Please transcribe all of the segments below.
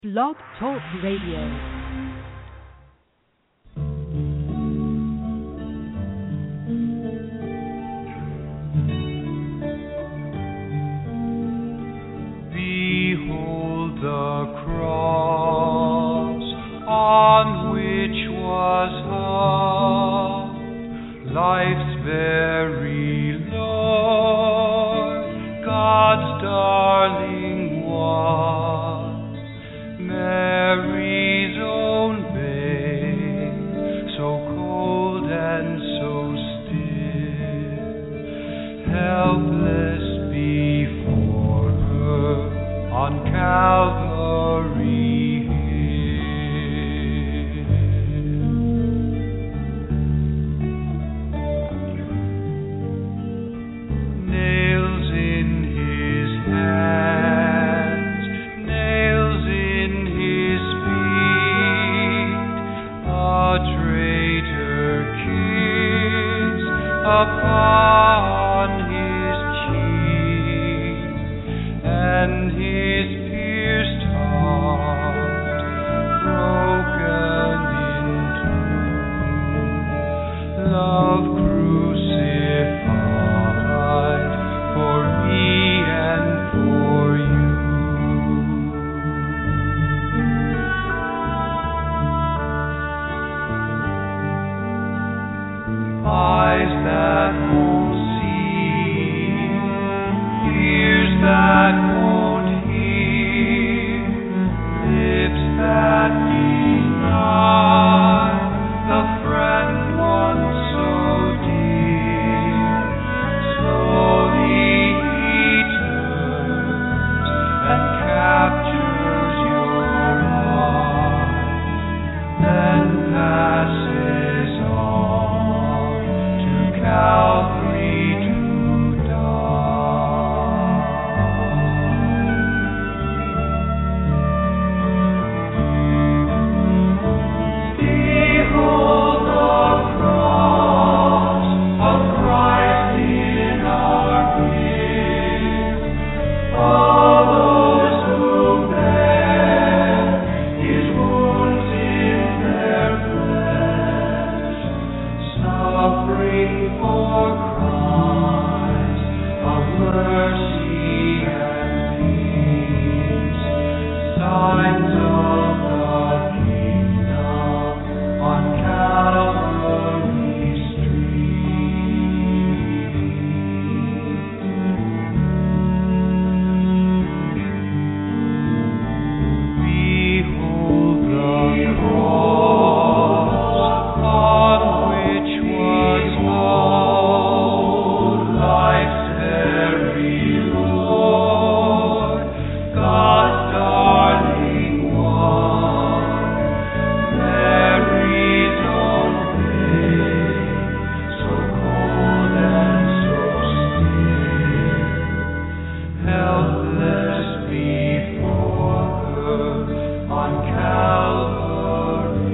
Blog Talk Radio. Behold the cross on which was hung life's very Lord, God's darling one, Mary's own babe, so cold and so still, helpless before her on Calvary hill. Nails in his hands, nails in his feet, a traitor kiss upon his cheek, and his pierced heart broken in two, love crucified for me and for you. Eyes that won't see, ears that won't hear, lips that deny the friend once so dear. Slowly he turns and captures your heart, then passes on to Calvary to die. Behold the cross of Christ in our midst. All those who bear His wounds in their flesh, suffering for Christ of mercy and peace, signs of the kingdom on Calvary Street. Behold the cross on which was hung life's very Lord, God's darling one, Mary's own babe, so cold and so still, helpless before her on Calvary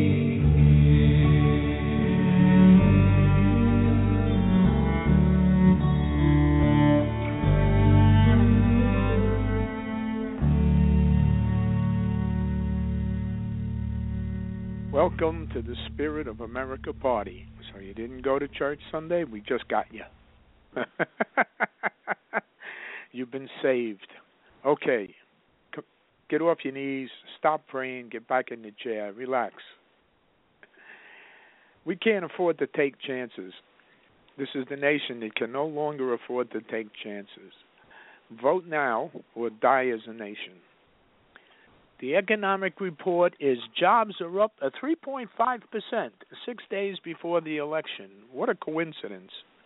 Welcome to the Spirit of America party. So you didn't go to church Sunday? We just got you. You've been saved. Okay. Get off your knees. Stop praying. Get back in the chair. Relax. We can't afford to take chances. This is the nation that can no longer afford to take chances. Vote now or die as a nation. The economic report is jobs are up at 3.5%, 6 days before the election. What a coincidence.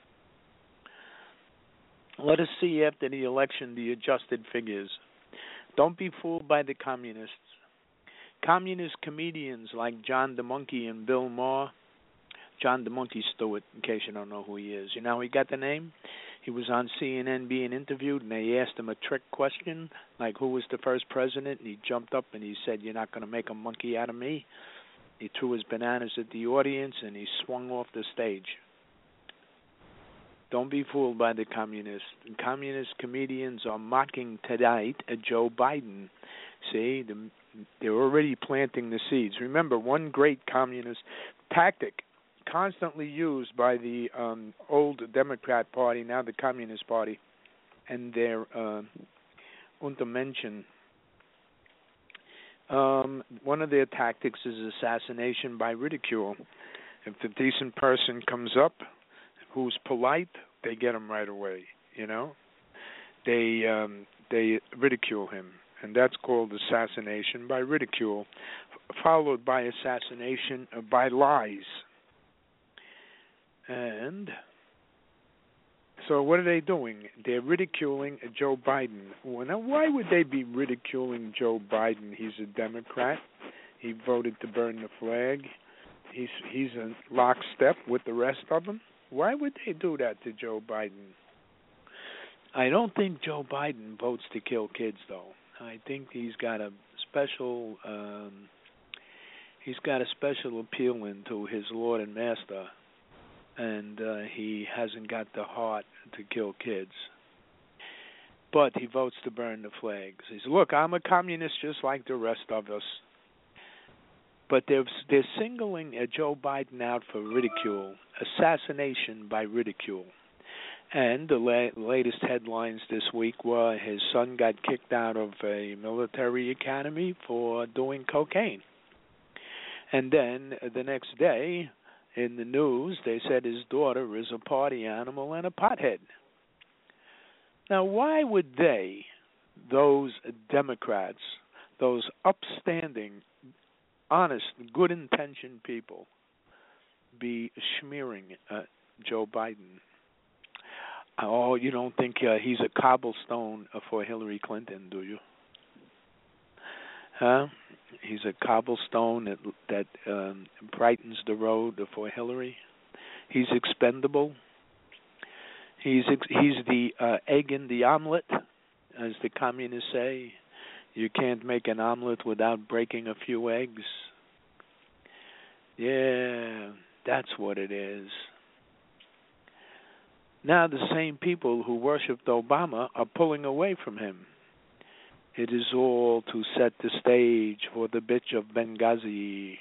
Let us see after the election the adjusted figures. Don't be fooled by the communists. Communist comedians like John DeMonkey and Bill Maher. John DeMonkey Stewart, in case you don't know who he is. You know how he got the name? He was on CNN being interviewed, and they asked him a trick question, like who was the first president, and he jumped up and he said, "You're not going to make a monkey out of me." He threw his bananas at the audience, and he swung off the stage. Don't be fooled by the communists. Communist comedians are mocking tonight Joe Biden. See, they're already planting the seeds. Remember, one great communist tactic constantly used by the old Democrat Party, now the Communist Party, and their Untermenschen. One of their tactics is assassination by ridicule. If the decent person comes up who's polite, they get him right away. They ridicule him, and that's called assassination by ridicule, followed by assassination by lies. And so what are they doing? They're ridiculing Joe Biden. Well, now, why would they be ridiculing Joe Biden? He's a Democrat. He voted to burn the flag. He's in lockstep with the rest of them. Why would they do that to Joe Biden? I don't think Joe Biden votes to kill kids, though. I think he's got a special appeal into his Lord and Master, and he hasn't got the heart to kill kids. But he votes to burn the flags. He says, "Look, I'm a communist just like the rest of us." But they're singling Joe Biden out for ridicule, assassination by ridicule. And the latest headlines this week were his son got kicked out of a military academy for doing cocaine. And then the next day in the news, they said his daughter is a party animal and a pothead. Now, why would those Democrats, those upstanding, honest, good-intentioned people, be smearing Joe Biden? Oh, you don't think he's a cobblestone for Hillary Clinton, do you? Huh? He's a cobblestone that brightens the road for Hillary. He's expendable. He's the egg in the omelet, as the communists say. You can't make an omelet without breaking a few eggs. Yeah, that's what it is. Now the same people who worshipped Obama are pulling away from him. It is all to set the stage for the bitch of Benghazi.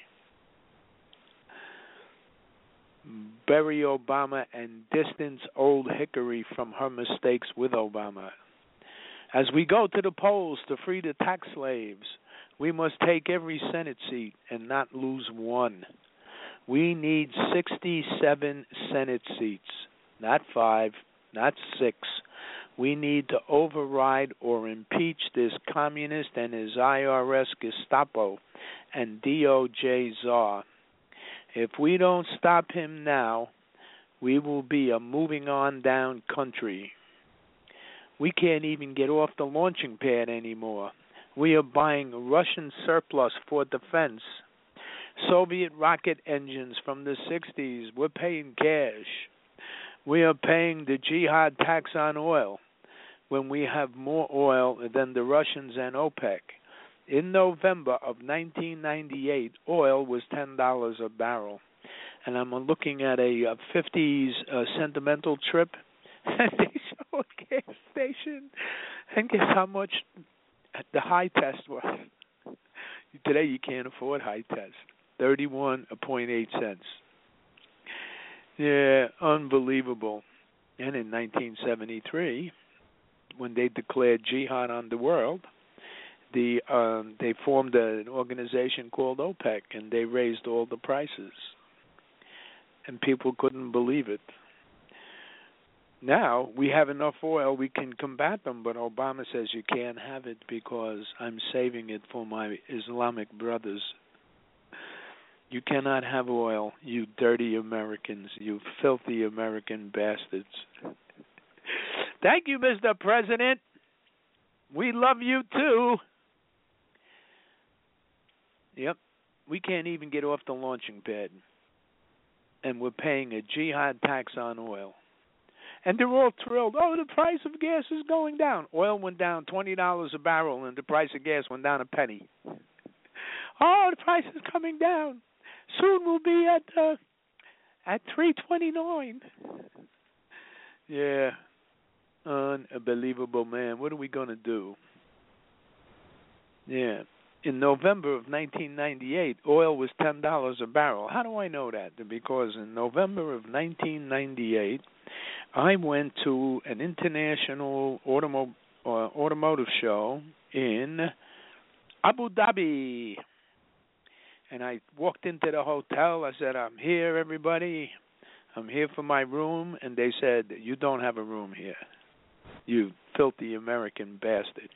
Bury Obama and distance old Hickory from her mistakes with Obama. As we go to the polls to free the tax slaves, we must take every Senate seat and not lose one. We need 67 Senate seats. Not 5, not 6. We need to override or impeach this communist and his IRS Gestapo and DOJ czar. If we don't stop him now, we will be a moving on down country. We can't even get off the launching pad anymore. We are buying Russian surplus for defense. Soviet rocket engines from the 60s. We're paying cash. We are paying the jihad tax on oil when we have more oil than the Russians and OPEC. In November of 1998, oil was $10 a barrel. And I'm looking at a 50s sentimental trip, and they show a gas station. And guess how much the high test was? Today you can't afford high test. 31.8 cents. Yeah, unbelievable. And in 1973, when they declared jihad on the world, they formed an organization called OPEC, and they raised all the prices. And people couldn't believe it. Now, we have enough oil, we can combat them, but Obama says you can't have it because I'm saving it for my Islamic brothers. You cannot have oil, you dirty Americans, you filthy American bastards. Thank you, Mr. President. We love you too. Yep, we can't even get off the launching pad. And we're paying a jihad tax on oil. And they're all thrilled. Oh, the price of gas is going down. Oil went down $20 a barrel, and the price of gas went down a penny. Oh, the price is coming down. Soon we'll be at $3.29. Yeah, unbelievable, man. What are we going to do? Yeah, in November of 1998, oil was $10 a barrel. How do I know that? Because in November of 1998, I went to an international automotive show in Abu Dhabi. And I walked into the hotel. I said, I'm here, everybody. I'm here for my room. And they said, you don't have a room here, you filthy American bastard.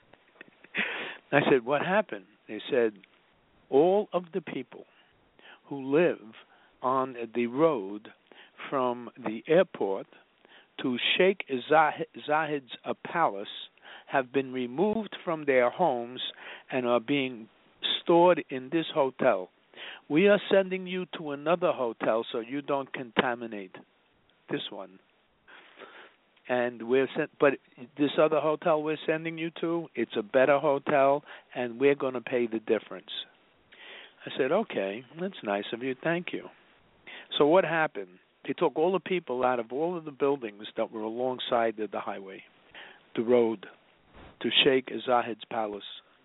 I said, what happened? They said, all of the people who live on the road from the airport to Sheikh Zayed's palace have been removed from their homes and are being stored in this hotel. We are sending you to another hotel so you don't contaminate this one. And but this other hotel we're sending you to, it's a better hotel, and we're going to pay the difference. I said, okay, that's nice of you, thank you. So what happened? They took all the people out of all of the buildings that were alongside the highway, the road, to Sheikh Zayed's palace.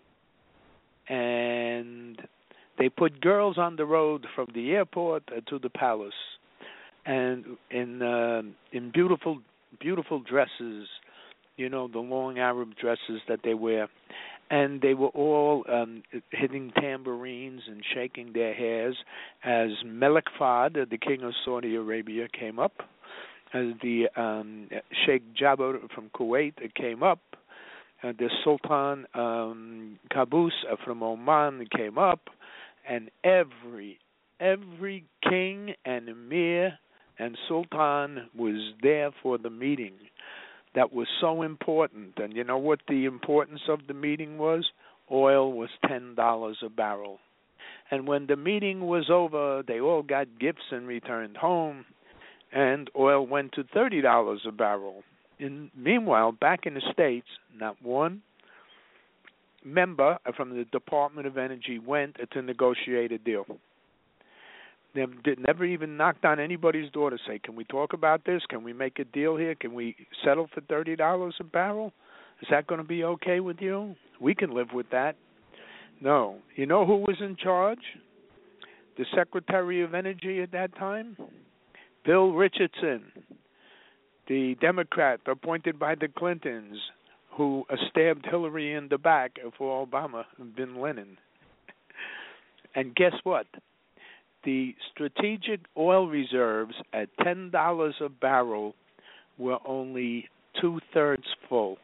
And they put girls on the road from the airport to the palace, and in beautiful dresses, the long Arab dresses that they wear. And they were all hitting tambourines and shaking their hairs as Malik Fahd, the king of Saudi Arabia, came up, as the Sheikh Jabbar from Kuwait came up, the Sultan Qaboos from Oman came up, and every king and emir and sultan was there for the meeting. That was so important. And you know what the importance of the meeting was? Oil was $10 a barrel. And when the meeting was over, they all got gifts and returned home, and oil went to $30 a barrel. Meanwhile, back in the States, not one member from the Department of Energy went to negotiate a deal. They never even knocked on anybody's door to say, can we talk about this? Can we make a deal here? Can we settle for $30 a barrel? Is that going to be okay with you? We can live with that. No. You know who was in charge? The Secretary of Energy at that time? Bill Richardson, the Democrat appointed by the Clintons, who stabbed Hillary in the back for Obama, bin Laden. And guess what? The strategic oil reserves at $10 a barrel were only 2/3 full.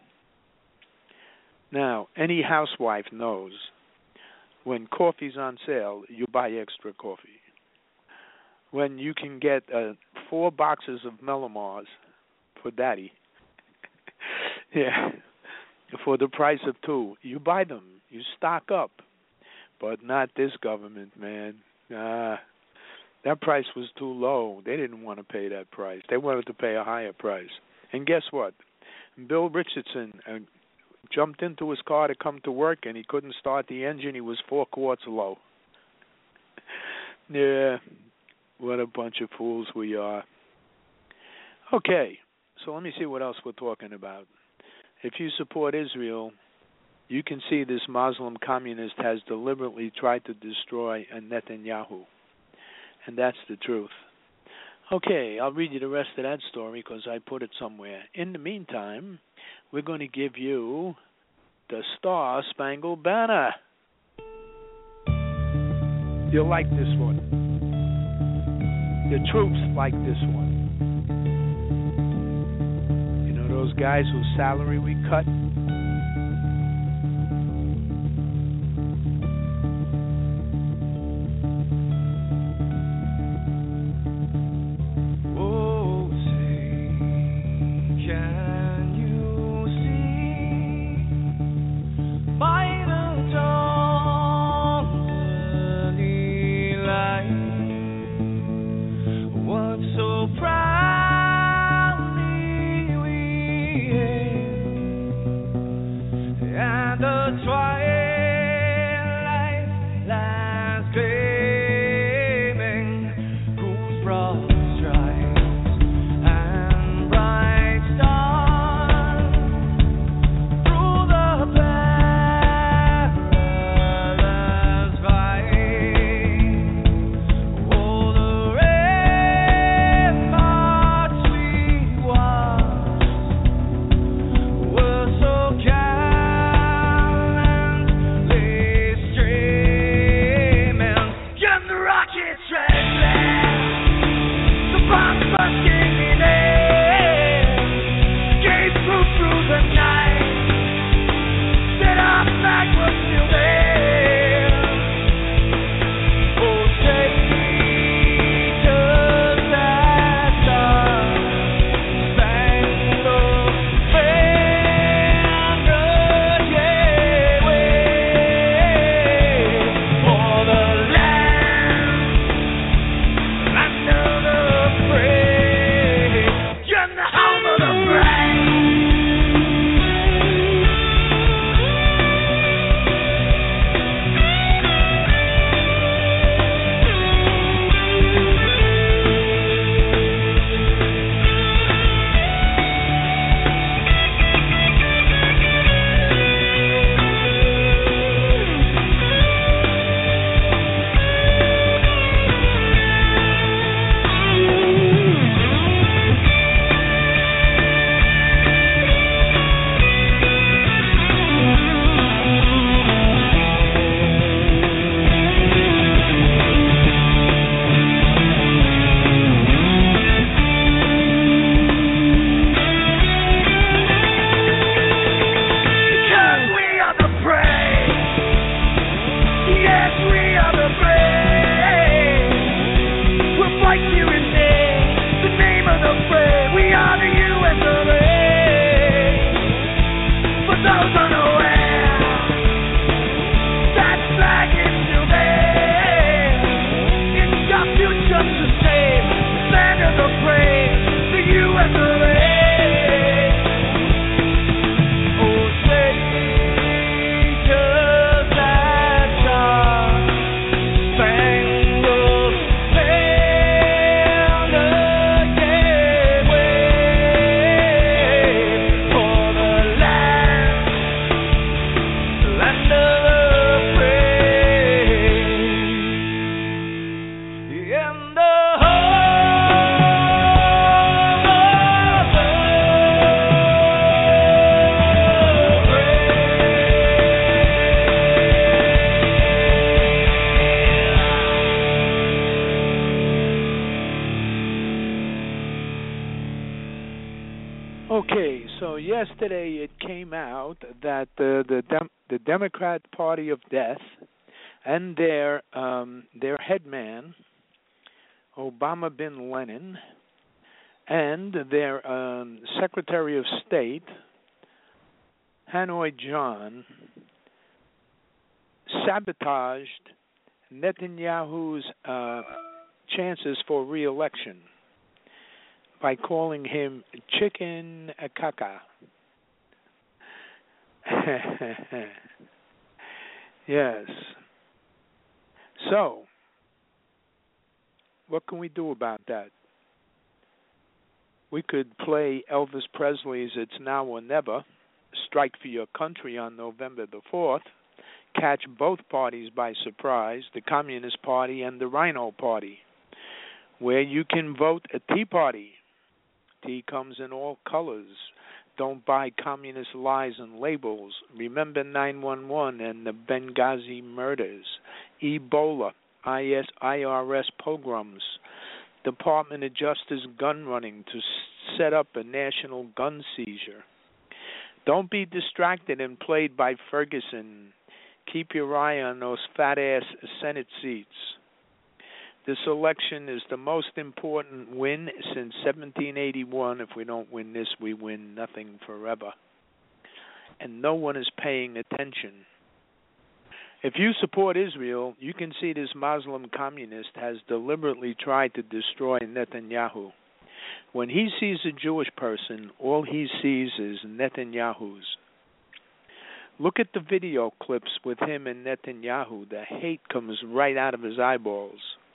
Now, any housewife knows when coffee's on sale, you buy extra coffee. When you can get 4 boxes of Melamars for Daddy, for the price of 2, you buy them. You stock up. But not this government, man. That price was too low. They didn't want to pay that price. They wanted to pay a higher price. And guess what? Bill Richardson jumped into his car to come to work, and he couldn't start the engine. He was 4 quarts low. Yeah, what a bunch of fools we are. Okay, so let me see what else we're talking about. If you support Israel, you can see this Muslim communist has deliberately tried to destroy Netanyahu. And that's the truth. Okay, I'll read you the rest of that story because I put it somewhere. In the meantime, we're going to give you the Star Spangled Banner. You'll like this one. The troops like this one. You know those guys whose salary we cut? Okay, so yesterday it came out that the Democrat Party of Death and their headman Obama bin Laden and their Secretary of State Hanoi John sabotaged Netanyahu's chances for re-election by calling him chicken caca. Yes. So, what can we do about that? We could play Elvis Presley's It's Now or Never, Strike for Your Country on November the 4th, catch both parties by surprise, the Communist Party and the Rhino Party, where you can vote a Tea Party. Tea comes in all colors. Don't buy communist lies and labels. Remember 911 and the Benghazi murders, Ebola, IRS pogroms, Department of Justice gun running to set up a national gun seizure. Don't be distracted and played by Ferguson. Keep your eye on those fat-ass Senate seats. This election is the most important win since 1781. If we don't win this, we win nothing forever. And no one is paying attention. If you support Israel, you can see this Muslim communist has deliberately tried to destroy Netanyahu. When he sees a Jewish person, all he sees is Netanyahu's. Look at the video clips with him and Netanyahu. The hate comes right out of his eyeballs.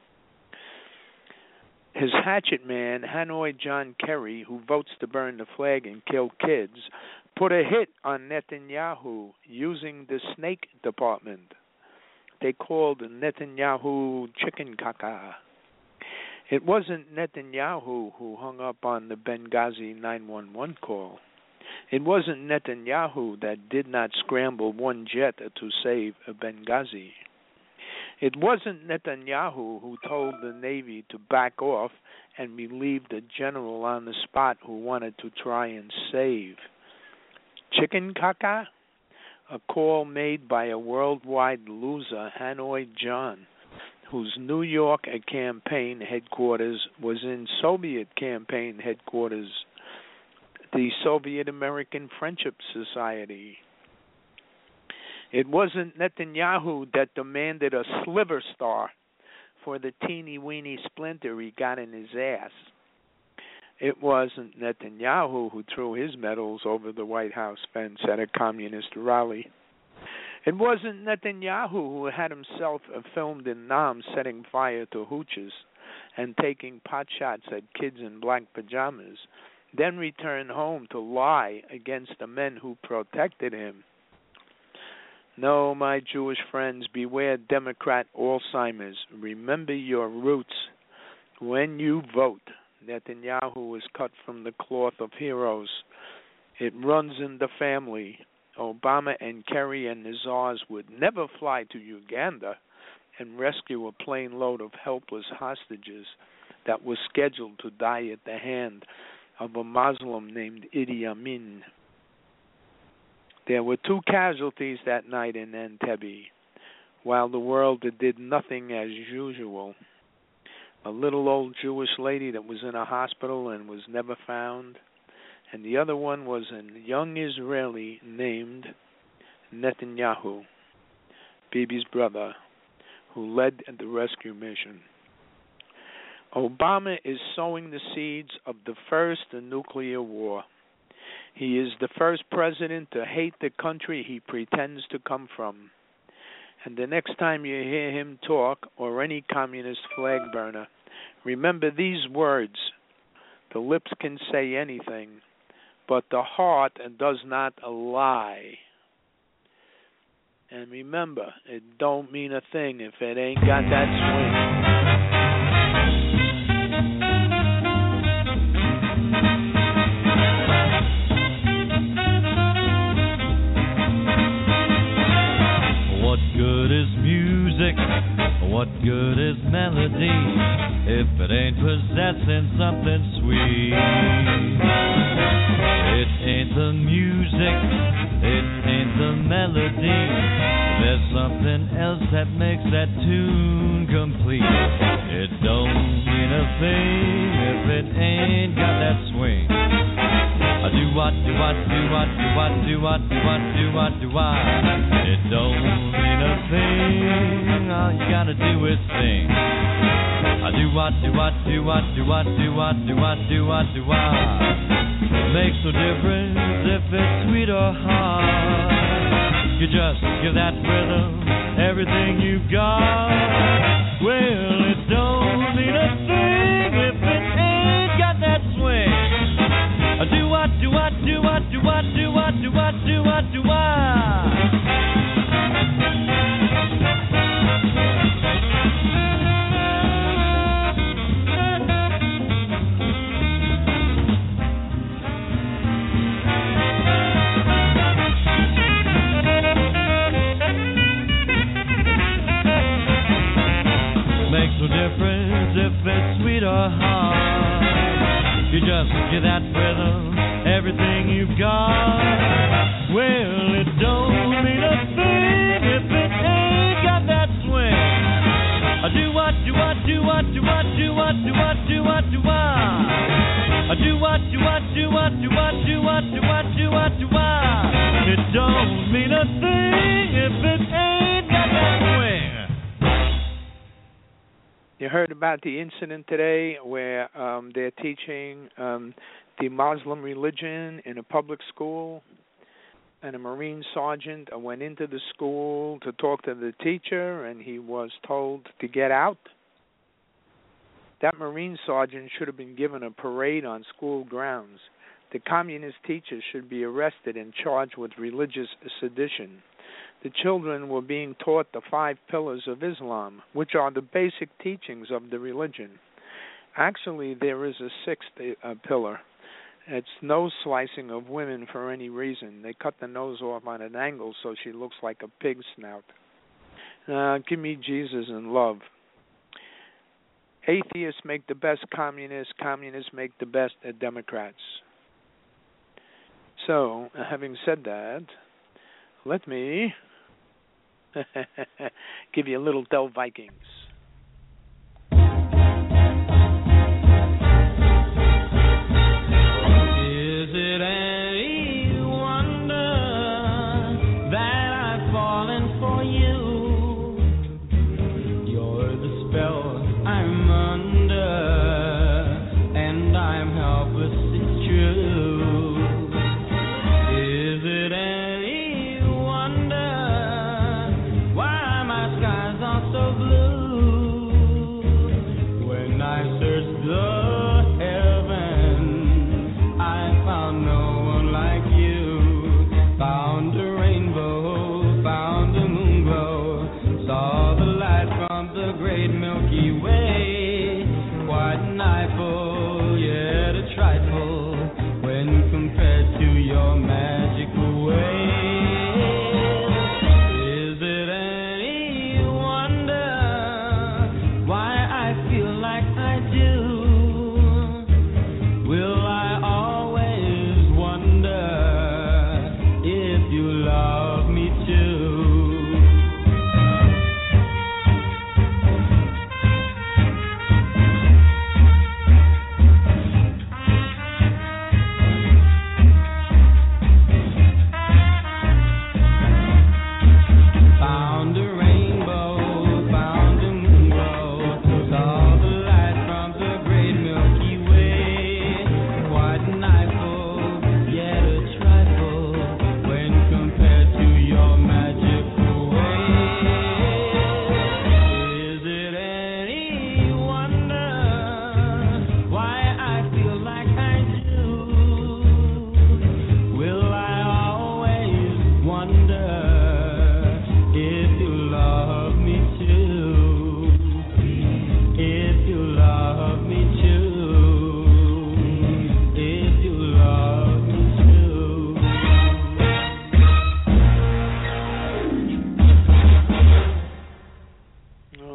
His hatchet man, Hanoi John Kerry, who votes to burn the flag and kill kids, put a hit on Netanyahu using the snake department. They called Netanyahu chicken caca. It wasn't Netanyahu who hung up on the Benghazi 911 call. It wasn't Netanyahu that did not scramble one jet to save Benghazi. It wasn't Netanyahu who told the Navy to back off and relieve the general on the spot who wanted to try and save. Chicken caca? A call made by a worldwide loser, Hanoi John, whose New York campaign headquarters was in Soviet campaign headquarters, the Soviet American Friendship Society. It wasn't Netanyahu that demanded a sliver star for the teeny-weeny splinter he got in his ass. It wasn't Netanyahu who threw his medals over the White House fence at a communist rally. It wasn't Netanyahu who had himself filmed in Nam setting fire to hooches and taking pot shots at kids in black pajamas, then returned home to lie against the men who protected him. No, my Jewish friends, beware Democrat Alzheimer's. Remember your roots. When you vote, Netanyahu is cut from the cloth of heroes. It runs in the family. Obama and Kerry and the czars would never fly to Uganda and rescue a plane load of helpless hostages that was scheduled to die at the hand of a Muslim named Idi Amin. There were 2 casualties that night in Entebbe. while the world did nothing as usual. A little old Jewish lady that was in a hospital and was never found, and the other one was a young Israeli named Netanyahu, Bibi's brother, who led the rescue mission. Obama is sowing the seeds of the first nuclear war. He is the first president to hate the country he pretends to come from. And the next time you hear him talk, or any communist flag burner, remember these words: the lips can say anything, but the heart does not lie. And remember, it don't mean a thing if it ain't got that swing. What good is music? What good is melody if it ain't possessing something sweet? It ain't the music, it ain't the melody. There's something else that makes that tune complete. It don't mean a thing if it ain't got that swing. I do what, do what, do what, do what, do what, do what, do what, do what. It don't mean a thing. All you gotta do is sing. I do what, do what, do what, do what, do what, do what, do what, do what. Makes no difference if it's sweet or hard. You just give that rhythm everything you've got. Well, it don't mean a thing if it ain't got that swing. Do what, do what, do what, do what, do what, do what, do what, do what. Makes no difference if it's sweet or hard. You just give that rhythm everything you've got. Well, it don't mean a thing if it ain't got that swing. I do what, do what, do what, do what, do what, do what, do what, do what. I do what, do what, do what, do what, do what, do what, do what, do what. It don't mean a thing if it ain't got that swing. You heard about the incident today where they're teaching the Muslim religion in a public school, and a Marine sergeant went into the school to talk to the teacher, and he was told to get out. That Marine sergeant should have been given a parade on school grounds. The communist teacher should be arrested and charged with religious sedition. The children were being taught the 5 pillars of Islam, which are the basic teachings of the religion. Actually, there is a 6th pillar. It's nose slicing of women for any reason. They cut the nose off on an angle so she looks like a pig snout. Give me Jesus and love. Atheists make the best communists. Communists make the best Democrats. So, having said that, let me give you a little Del Vikings. Is it any wonder that I've fallen for you? You're the spell I'm under, and I'm helpless, it's true. Is it any wonder why my skies are so blue? When I search the heavens, I found no one like you. Found a rainbow, found a moon glow, saw the light from the great Milky Way. Quite an eyeful, yet a trifle, when compared to your magical ways. Is it any wonder why I feel like I do? Will I always wonder if you love me too?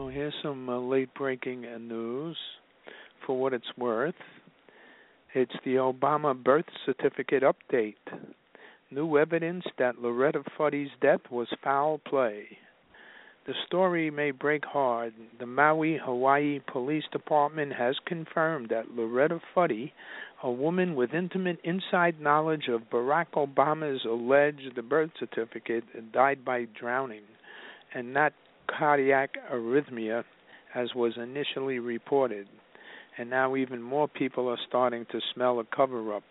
here's some late-breaking news. For what it's worth, it's the Obama birth certificate update. New evidence that Loretta Fuddy's death was foul play. The story may break hard. The Maui, Hawaii Police Department has confirmed that Loretta Fuddy, a woman with intimate inside knowledge of Barack Obama's alleged birth certificate, died by drowning and not cardiac arrhythmia, as was initially reported. And now even more people are starting to smell a cover-up.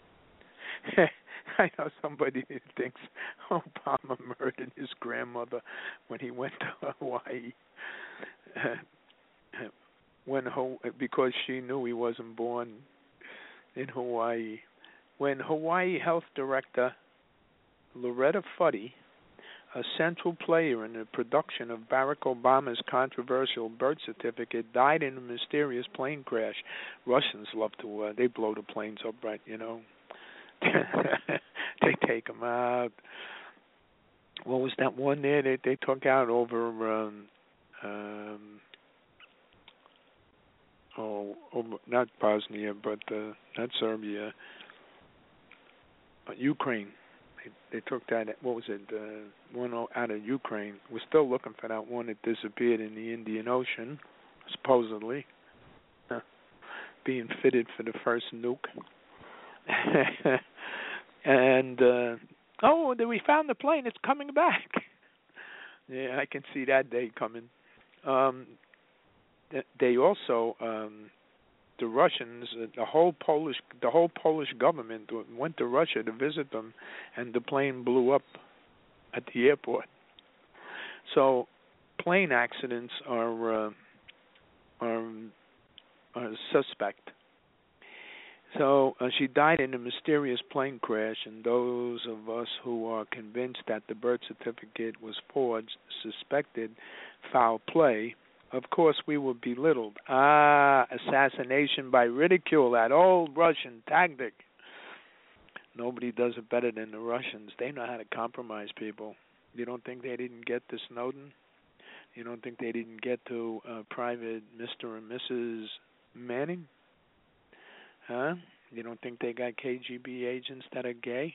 I know somebody who thinks Obama murdered his grandmother when he went to Hawaii, because she knew he wasn't born in Hawaii. When Hawaii Health Director Loretta Fuddy, a central player in the production of Barack Obama's controversial birth certificate, died in a mysterious plane crash. Russians love to, they blow the planes up, right, you know. They take them out. What was that one there they took out over, not Bosnia, but not Serbia, Ukraine. They took that, what was it, one out of Ukraine. We're still looking for that one that disappeared in the Indian Ocean, supposedly, being fitted for the first nuke. And, we found the plane. It's coming back. Yeah, I can see that day coming. They also, the Russians, the whole Polish government went to Russia to visit them, and the plane blew up at the airport. So, plane accidents are suspect. So she died in a mysterious plane crash, and those of us who are convinced that the birth certificate was forged suspected foul play. Of course, we were belittled. Assassination by ridicule, that old Russian tactic. Nobody does it better than the Russians. They know how to compromise people. You don't think they didn't get to Snowden? You don't think they didn't get to Private Mr. and Mrs. Manning? Huh? You don't think they got KGB agents that are gay?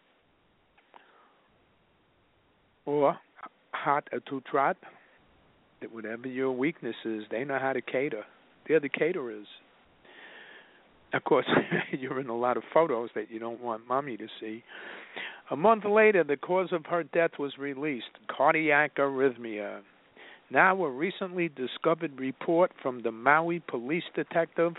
Or hot to trot? Whatever your weakness is, they know how to cater. They're the caterers. Of course, you're in a lot of photos that you don't want mommy to see. A month later, the cause of her death was released, cardiac arrhythmia. Now, a recently discovered report from the Maui police detective,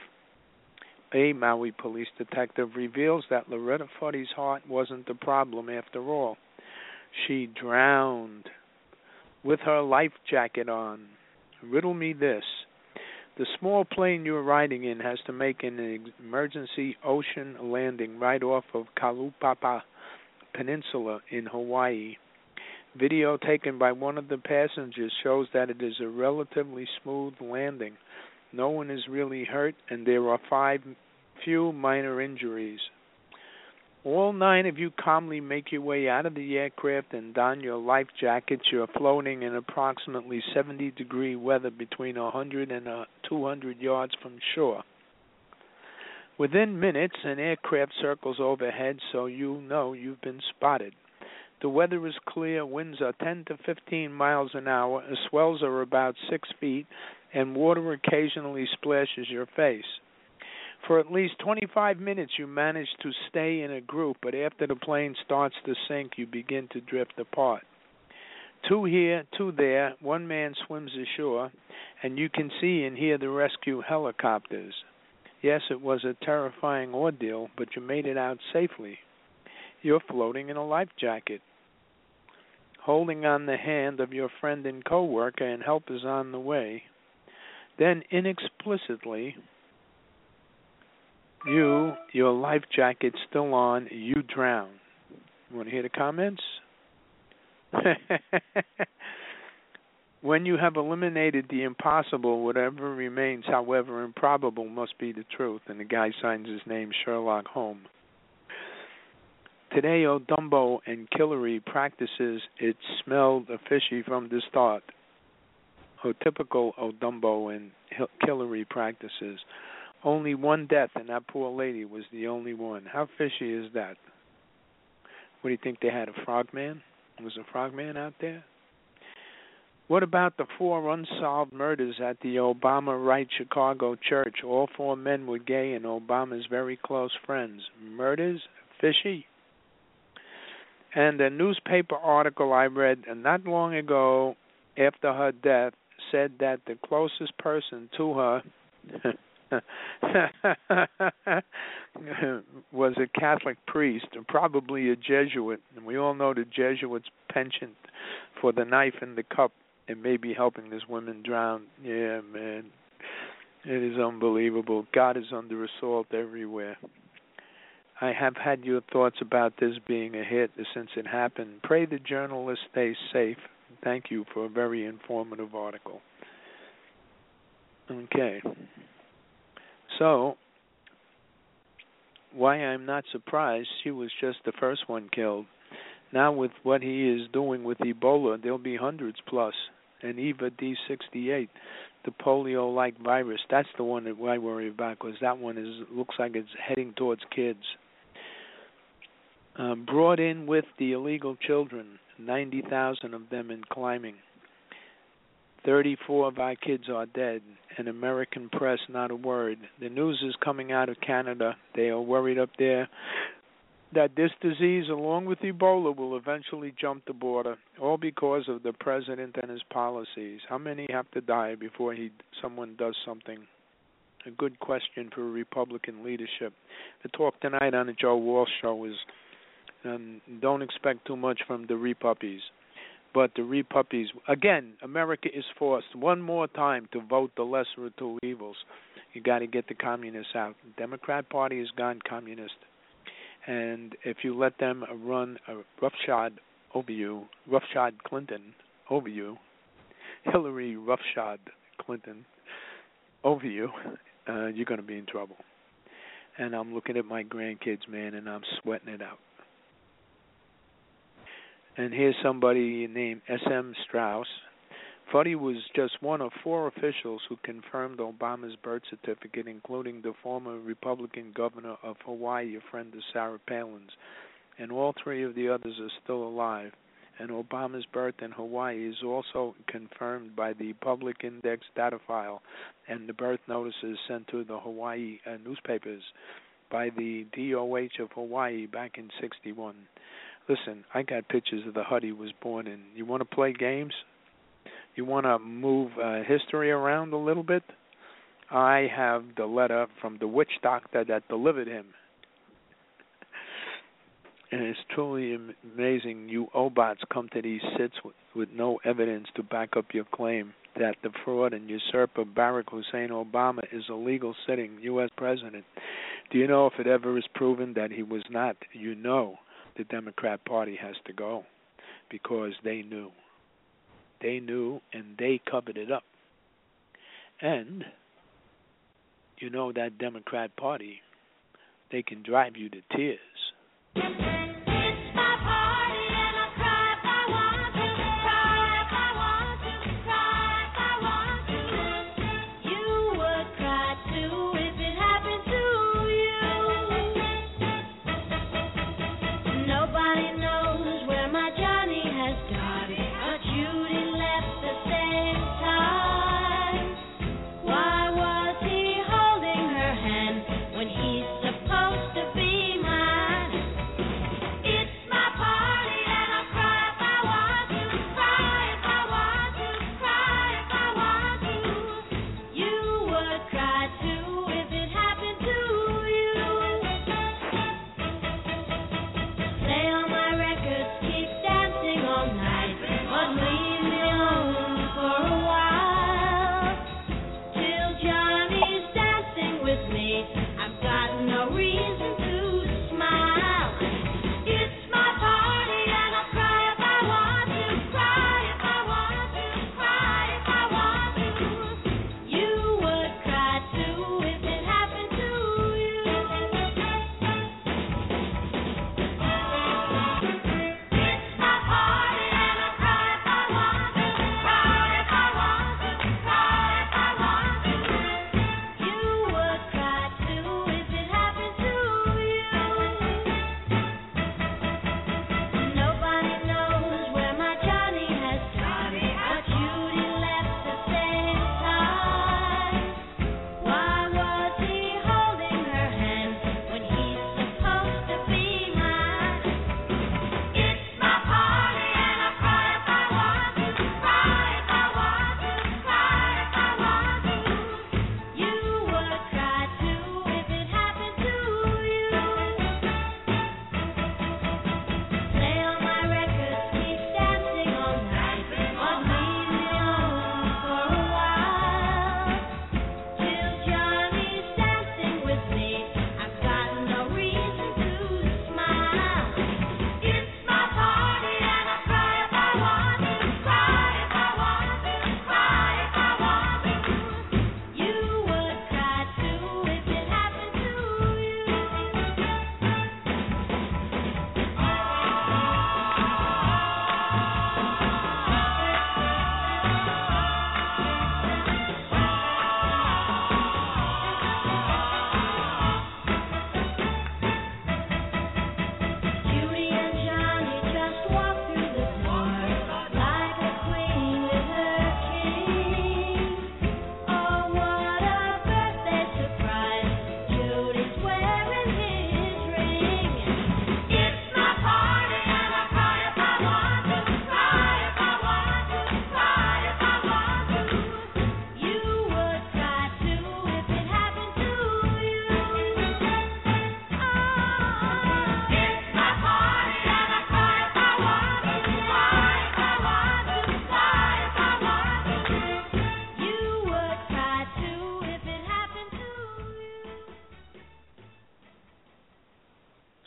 reveals that Loretta Fuddy's heart wasn't the problem after all. She drowned with her life jacket on. Riddle me this. The small plane you're riding in has to make an emergency ocean landing right off of Kalaupapa Peninsula in Hawaii. Video taken by one of the passengers shows that it is a relatively smooth landing. No one is really hurt, and there are few minor injuries. All 9 of you calmly make your way out of the aircraft and don your life jackets. You're floating in approximately 70-degree weather between 100 and 200 yards from shore. Within minutes, an aircraft circles overhead, so you know you've been spotted. The weather is clear, winds are 10 to 15 miles an hour, swells are about 6 feet, and water occasionally splashes your face. For at least 25 minutes, you manage to stay in a group, but after the plane starts to sink, you begin to drift apart. 2 here, 2 there, 1 man swims ashore, and you can see and hear the rescue helicopters. Yes, it was a terrifying ordeal, but you made it out safely. You're floating in a life jacket, holding on the hand of your friend and co-worker, and help is on the way. Then, inexplicitly, your life jacket still on, you drown. You want to hear the comments? When you have eliminated the impossible, whatever remains, however improbable, must be the truth. And the guy signs his name, Sherlock Holmes. Today, Odumbo and Killary practices it smelled fishy from the start. typical Odumbo and Hillary practices. Only one death, and that poor lady was the only one. How fishy is that? What do you think, they had a frogman? Was a frogman out there? What about the 4 unsolved murders at the Obama Right Chicago church? All 4 men were gay and Obama's very close friends. Murders? Fishy? And a newspaper article I read not long ago after her death said that the closest person to her was a Catholic priest, probably a Jesuit. And we all know the Jesuits' penchant for the knife in the cup and maybe helping this woman drown. Yeah, man. It is unbelievable. God is under assault everywhere. I have had your thoughts about this being a hit since it happened. Pray the journalist stays safe. Thank you for a very informative article. Okay. So, why I'm not surprised, she was just the first one killed. Now with what he is doing with Ebola, there'll be hundreds plus. And Eva D68, the polio-like virus, that's the one that I worry about, because that one looks like it's heading towards kids. Brought in with the illegal children, 90,000 of them in climbing. 34 of our kids are dead, and American press, not a word. The news is coming out of Canada. They are worried up there that this disease, along with Ebola, will eventually jump the border, all because of the president and his policies. How many have to die before someone does something? A good question for Republican leadership. The talk tonight on the Joe Walsh Show is don't expect too much from the Repuppies. But the Repuppies, again, America is forced one more time to vote the lesser of two evils. You got to get the communists out. The Democrat Party has gone communist. And if you let them run a roughshod Clinton over you, Hillary roughshod Clinton over you, you're going to be in trouble. And I'm looking at my grandkids, man, and I'm sweating it out. And here's somebody named S.M. Strauss. Fuddy was just one of 4 officials who confirmed Obama's birth certificate, including the former Republican governor of Hawaii, a friend of Sarah Palin's. And all 3 of the others are still alive. And Obama's birth in Hawaii is also confirmed by the Public Index data file and the birth notices sent to the Hawaii newspapers by the DOH of Hawaii back in '61. Listen, I got pictures of the hut he was born in. You want to play games? You want to move history around a little bit? I have the letter from the witch doctor that delivered him. And it's truly amazing you Obots come to these sits with no evidence to back up your claim that the fraud and usurper Barack Hussein Obama is a legal sitting U.S. president. Do you know if it ever is proven that he was not? You know the Democrat Party has to go because they knew. They knew and they covered it up. And you know that Democrat Party, they can drive you to tears. Why was he holding her hand when he's supposed to be mine?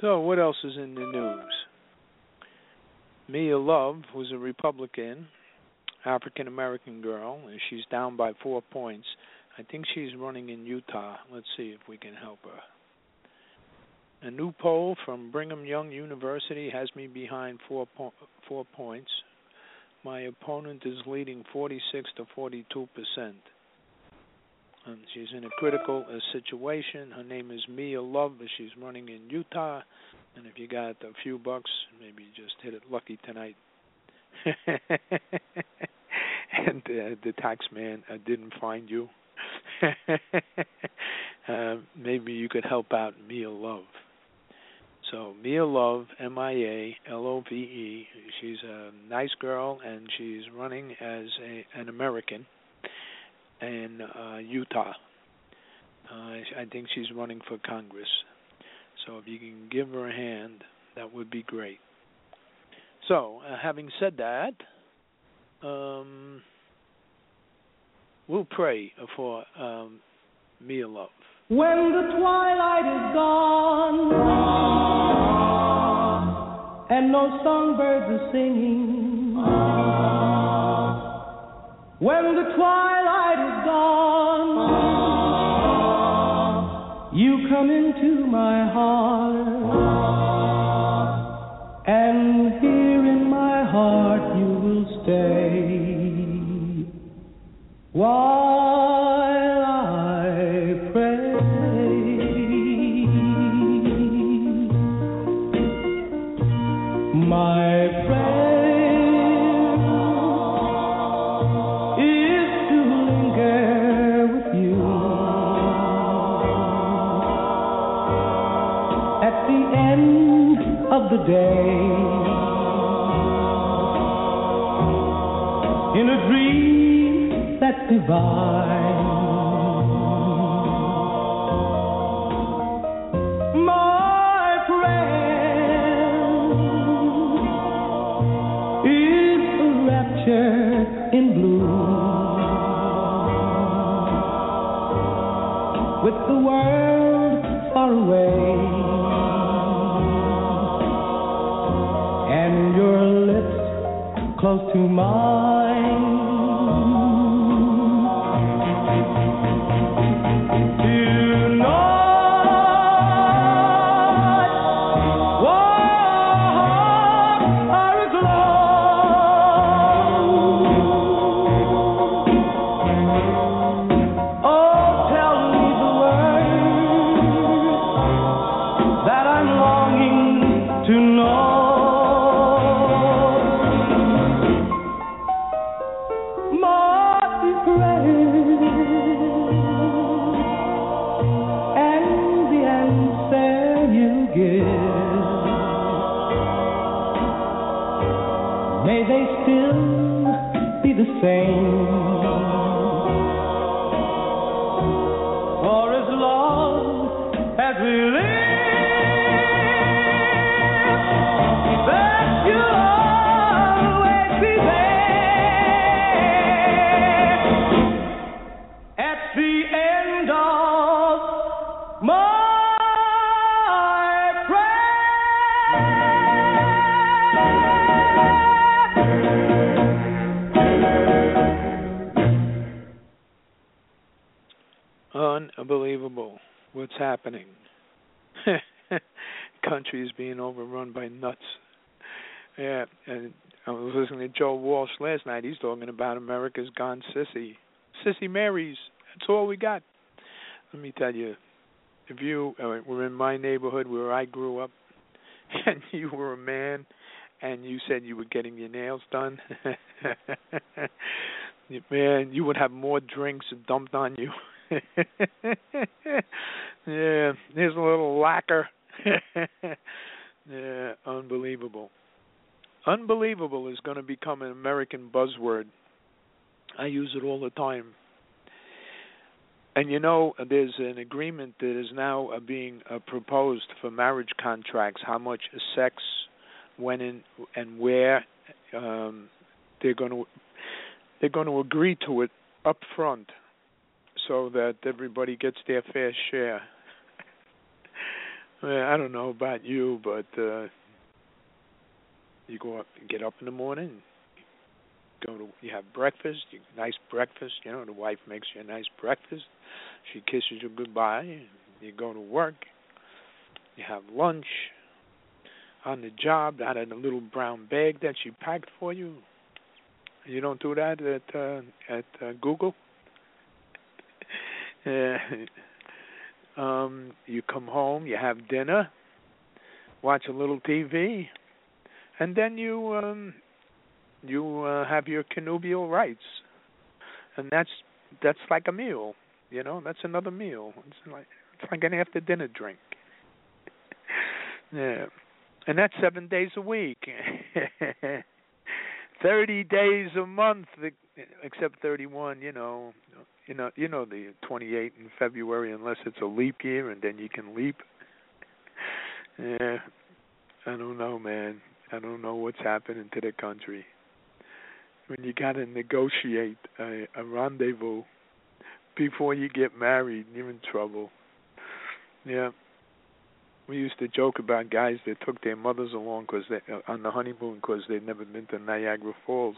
So, what else is in the news? Mia Love was a Republican, African-American girl, and she's down by 4 points. I think she's running in Utah. Let's see if we can help her. A new poll from Brigham Young University has me behind 4 points. My opponent is leading 46 to 42%. And she's in a critical situation. Her name is Mia Love, but she's running in Utah. And if you got a few bucks, maybe you just hit it lucky tonight. And the tax man didn't find you. Maybe you could help out Mia Love. So Mia Love, M-I-A-L-O-V-E. She's a nice girl, and she's running as an American in Utah. I think she's running for Congress. So if you can give her a hand, that would be great. So, having said that, we'll pray for Mia Love. When the twilight is gone and no songbirds are singing, when the twilight is gone, you come into my heart, and here in my heart you will stay while I pray. My prayer is to linger with you at the end of the day, in a dream that's divine. My friend is a rapture in bloom, with the world far away and your lips close to mine. May they still be the same, for as long as we live, that you'll always be there at the end of my Unbelievable what's happening. Country is being overrun by nuts. Yeah, and I was listening to Joe Walsh last night. He's talking about America's gone sissy. Sissy Marys. That's all we got. Let me tell you, if you were in my neighborhood where I grew up, and you were a man, and you said you were getting your nails done, man, you would have more drinks dumped on you. Yeah, here's a little lacquer. Yeah, unbelievable. Unbelievable is going to become an American buzzword. I use it all the time. And you know, there's an agreement that is now being proposed for marriage contracts, how much sex, when and where they're going to agree to it up front, so that everybody gets their fair share. Well, I don't know about you, but you go up, get up in the morning, you have breakfast, nice breakfast. You know, the wife makes you a nice breakfast. She kisses you goodbye. You go to work. You have lunch on the job out of the little brown bag that she packed for you. You don't do that at Google. You come home, you have dinner, watch a little TV, and then you have your connubial rights, and that's like a meal. You know, that's another meal. It's like an after dinner drink. Yeah, and that's 7 days a week, 30 days a month, except 31. You know the 28 in February, unless it's a leap year, and then you can leap. Yeah, I don't know, man. I don't know what's happening to the country. When you got to negotiate a rendezvous before you get married, you're in trouble. Yeah. We used to joke about guys that took their mothers along on the honeymoon because they'd never been to Niagara Falls.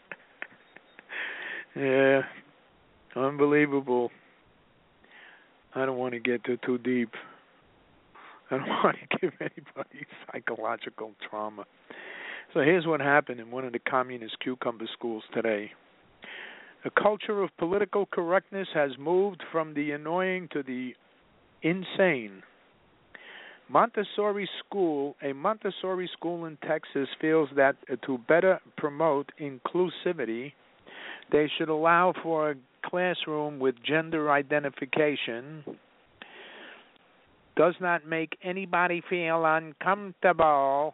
Yeah. Unbelievable. I don't want to get too deep. I don't want to give anybody psychological trauma. So here's what happened in one of the communist cucumber schools today. A culture of political correctness has moved from the annoying to the insane. A Montessori school in Texas feels that to better promote inclusivity, they should allow for a classroom with gender identification. Does not make anybody feel uncomfortable.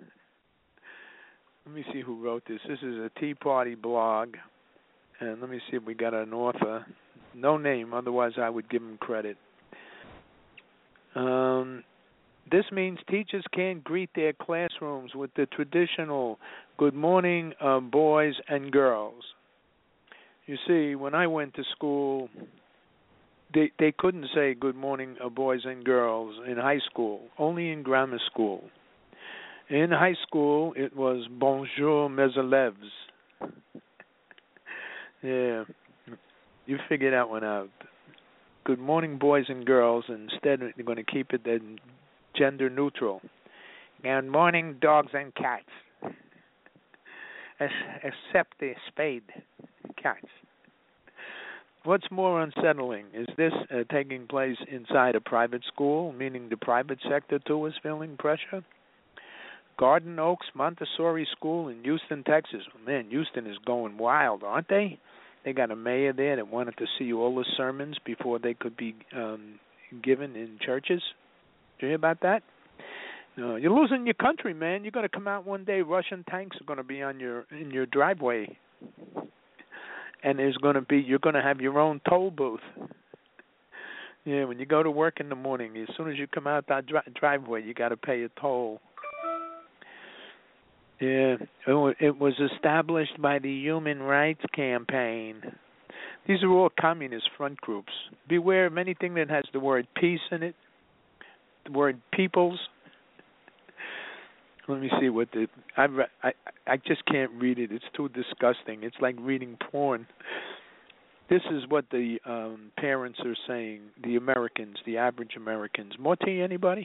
Let me see who wrote this. This is a Tea Party blog. And let me see if we got an author. No name, otherwise I would give him credit. This means teachers can't greet their classrooms with the traditional good morning, boys and girls. You see, when I went to school, they couldn't say good morning, boys and girls in high school, only in grammar school. In high school, it was bonjour, mes élèves. Yeah, you figure that one out. Good morning, boys and girls. Instead, they're going to keep it gender neutral. Good morning, dogs and cats. Except the spayed cats. What's more unsettling? Is this taking place inside a private school, meaning the private sector too is feeling pressure? Garden Oaks Montessori School in Houston, Texas. Man, Houston is going wild, aren't they? They got a mayor there that wanted to see all the sermons before they could be given in churches. Did you hear about that? You're losing your country, man. You're going to come out one day, Russian tanks are going to be in your driveway. And you're going to have your own toll booth. Yeah, when you go to work in the morning, as soon as you come out that driveway, you got to pay a toll. Yeah, it was established by the Human Rights Campaign. These are all communist front groups. Beware of anything that has the word peace in it, the word peoples. Let me see what I just can't read it. It's too disgusting. It's like reading porn. This is what the parents are saying, the Americans, the average Americans. More tea, anybody?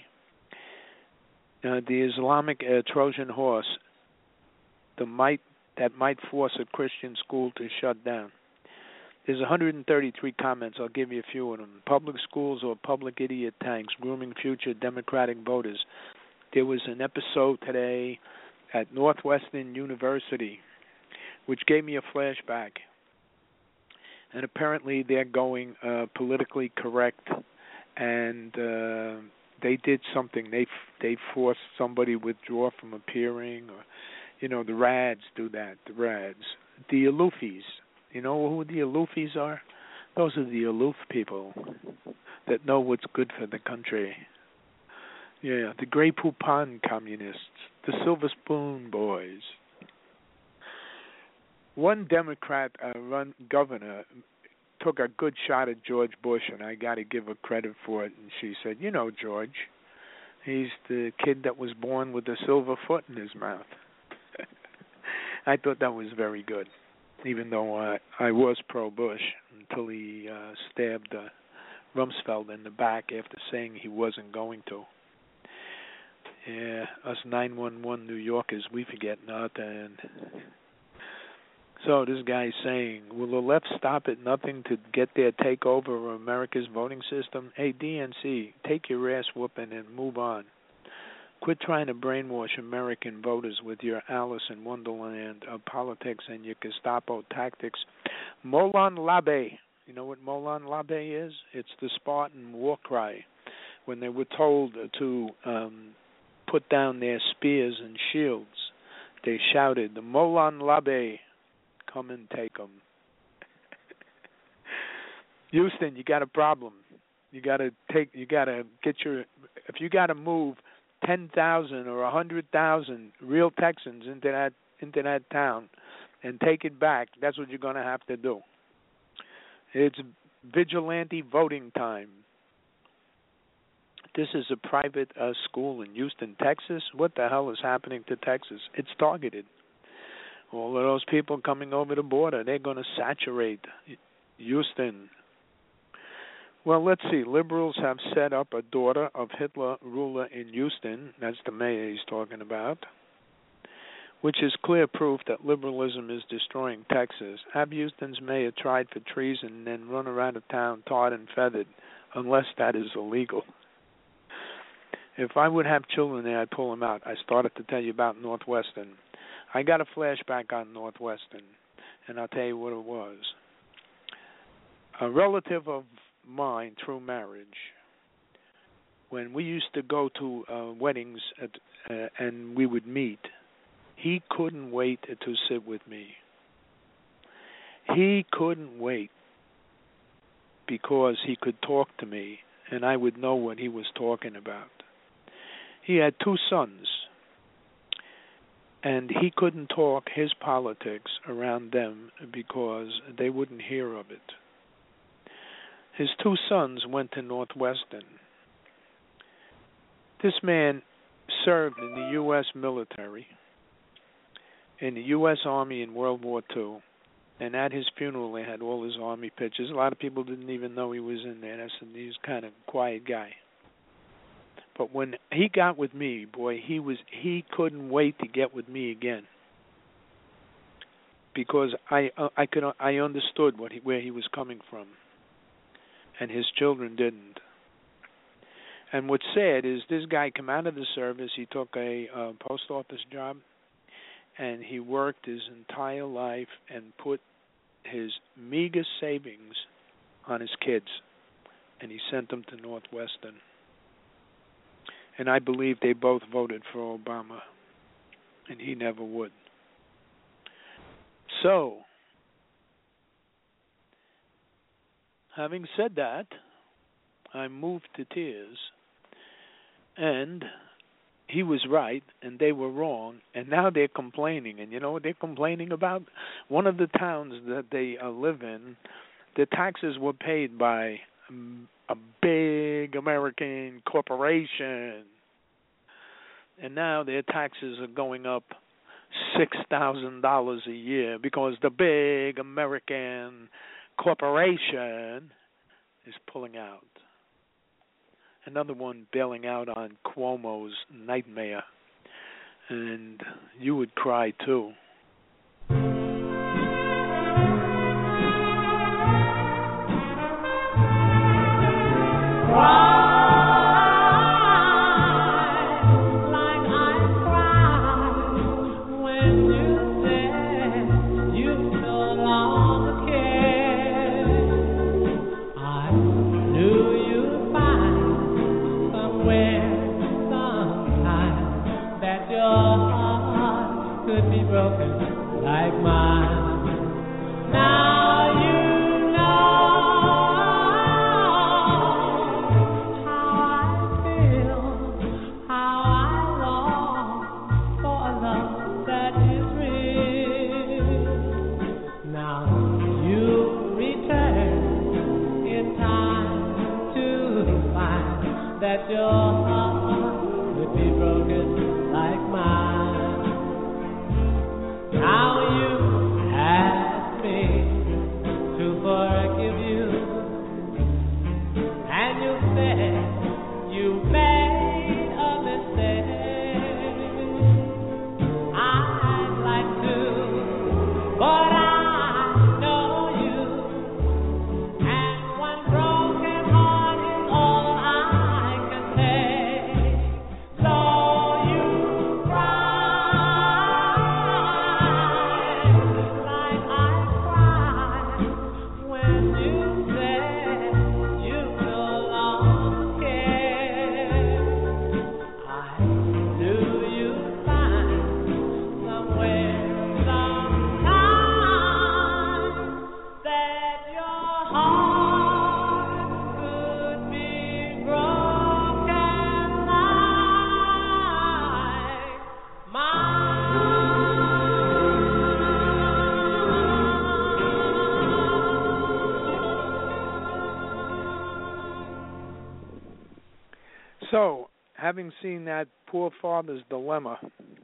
The Islamic Trojan horse that might force a Christian school to shut down. There's 133 comments. I'll give you a few of them. Public schools or public idiot tanks grooming future Democratic voters. There was an episode today at Northwestern University which gave me a flashback. And apparently they're going politically correct, and they did something. They forced somebody to withdraw from appearing, or the RADs do that. The RADs, the Aloofies. You know who the Aloofies are? Those are the aloof people that know what's good for the country. Yeah, the Grey Poupon communists, the Silver Spoon boys. One Democrat-run governor took a good shot at George Bush, and I got to give her credit for it. And she said, George, He's the kid that was born with a silver foot in his mouth. I thought that was very good, even though I was pro-Bush until he stabbed Rumsfeld in the back after saying he wasn't going to. Yeah, us 911 New Yorkers, we forget nothing. So this guy's saying, will the left stop at nothing to get their takeover of America's voting system? Hey, DNC, take your ass whooping and move on. Quit trying to brainwash American voters with your Alice in Wonderland of politics and your Gestapo tactics. Molon Labe. You know what Molon Labe is? It's the Spartan war cry. When they were told to put down their spears and shields, they shouted, the Molon Labe, come and take them. Houston, you got a problem. You got to get your, if you got to move 10,000 or 100,000 real Texans into that town and take it back, that's what you're going to have to do. It's vigilante voting time. This is a private school in Houston, Texas. What the hell is happening to Texas? It's targeted. All of those people coming over the border, they're going to saturate Houston. Well, let's see. Liberals have set up a daughter of Hitler ruler in Houston. That's the mayor he's talking about, which is clear proof that liberalism is destroying Texas. Have Houston's mayor tried for treason and then run around the town tarred and feathered, unless that is illegal. If I would have children there, I'd pull them out. I started to tell you about Northwestern. I got a flashback on Northwestern, and I'll tell you what it was. A relative of mine through marriage, when we used to go to weddings and we would meet, he couldn't wait to sit with me. He couldn't wait because he could talk to me and I would know what he was talking about. He had 2 sons, and he couldn't talk his politics around them because they wouldn't hear of it. His 2 sons went to Northwestern. This man served in the U.S. military, in the U.S. Army in World War II, and at his funeral they had all his Army pictures. A lot of people didn't even know he was in there. He's kind of a quiet guy. But when he got with me, boy, he couldn't wait to get with me again, because I understood where he was coming from, and his children didn't. And what's sad is this guy came out of the service. He took a post office job, and he worked his entire life and put his meager savings on his kids, and he sent them to Northwestern. And I believe they both voted for Obama, and he never would. So, having said that, I'm moved to tears, and he was right, and they were wrong, and now they're complaining. And you know what they're complaining about? One of the towns that they live in, the taxes were paid by a big American corporation, and now their taxes are going up $6,000 a year because the big American corporation is pulling out. Another one bailing out on Cuomo's nightmare, and you would cry too. That your heart So, having seen that poor father's dilemma,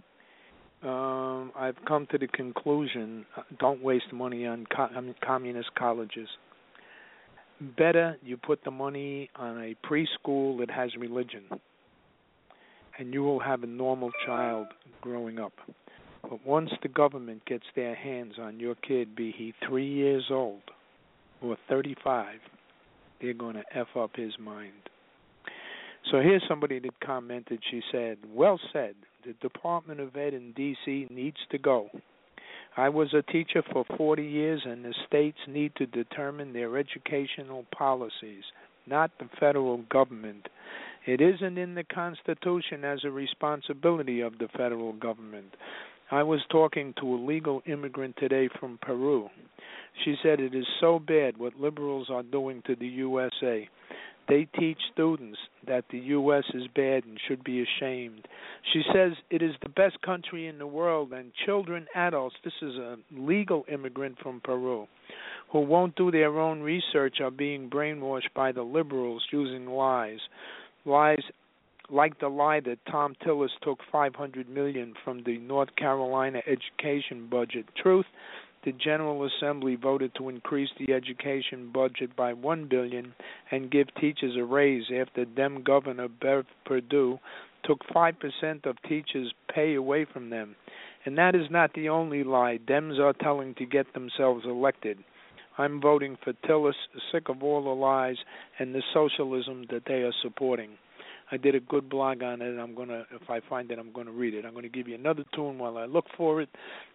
I've come to the conclusion, don't waste money on communist colleges. Better you put the money on a preschool that has religion, and you will have a normal child growing up. But once the government gets their hands on your kid, be he 3 years old or 35, they're going to F up his mind. So here's somebody that commented. She said, well said. The Department of Ed in D.C. needs to go. I was a teacher for 40 years, and the states need to determine their educational policies, not the federal government. It isn't in the Constitution as a responsibility of the federal government. I was talking to a legal immigrant today from Peru. She said it is so bad what liberals are doing to the USA. They teach students that the U.S. is bad and should be ashamed. She says it is the best country in the world, and children, adults, this is a legal immigrant from Peru, who won't do their own research are being brainwashed by the liberals using lies. Lies like the lie that Tom Tillis took $500 million from the North Carolina education budget. Truth, the General Assembly voted to increase the education budget by $1 billion and give teachers a raise after Dem Governor Bev Perdue took 5% of teachers' pay away from them. And that is not the only lie Dems are telling to get themselves elected. I'm voting for Tillis, sick of all the lies and the socialism that they are supporting. I did a good blog on it. I'm gonna, if I find it, I'm going to read it. I'm going to give you another tune while I look for it,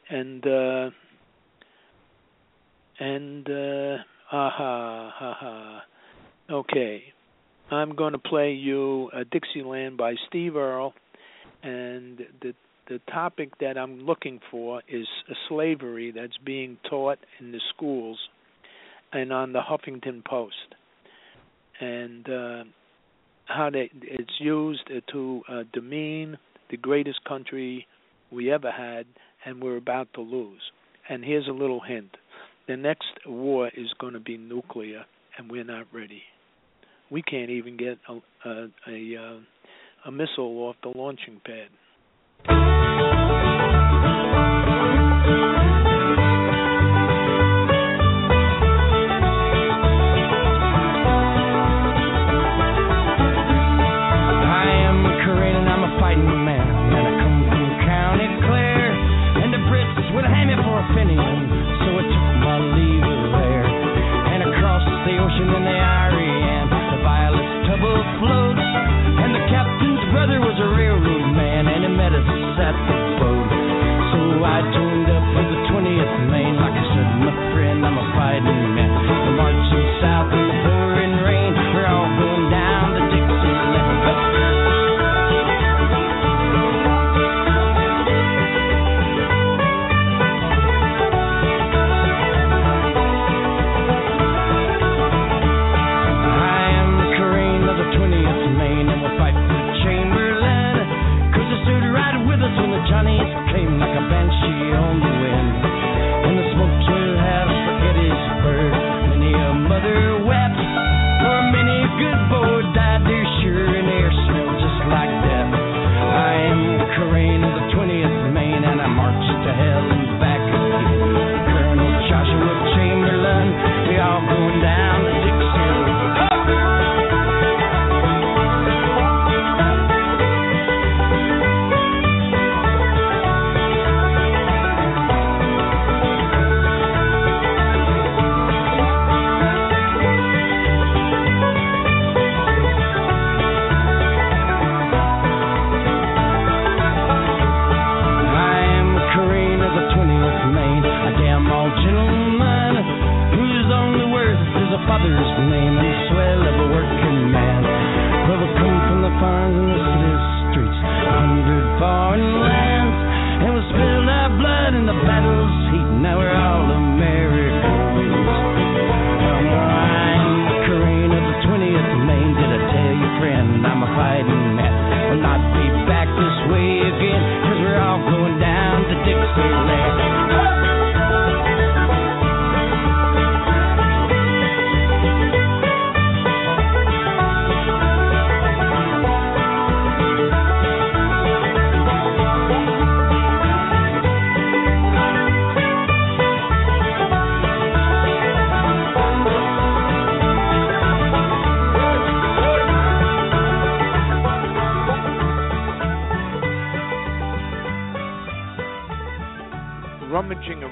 Okay, I'm going to play you Dixieland by Steve Earle, and the topic that I'm looking for is slavery that's being taught in the schools and on the Huffington Post, and how it's used to demean the greatest country we ever had, and we're about to lose. And here's a little hint. The next war is going to be nuclear, and we're not ready. We can't even get a missile off the launching pad.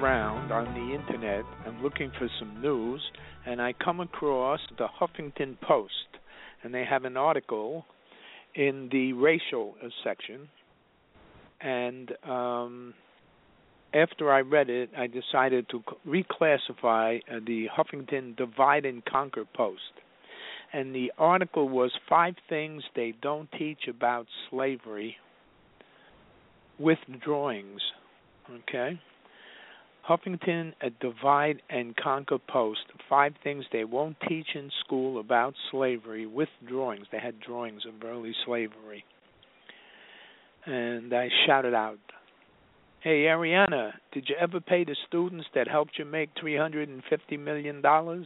around on the internet, I'm looking for some news, and I come across the Huffington Post, and they have an article in the racial section, and after I read it, I decided to reclassify the Huffington Divide and Conquer Post. And the article was 5 things they don't teach about slavery with drawings. Okay? Huffington Divide and Conquer Post, 5 things they won't teach in school about slavery with drawings. They had drawings of early slavery. And I shouted out, "Hey, Ariana, did you ever pay the students that helped you make $350 million?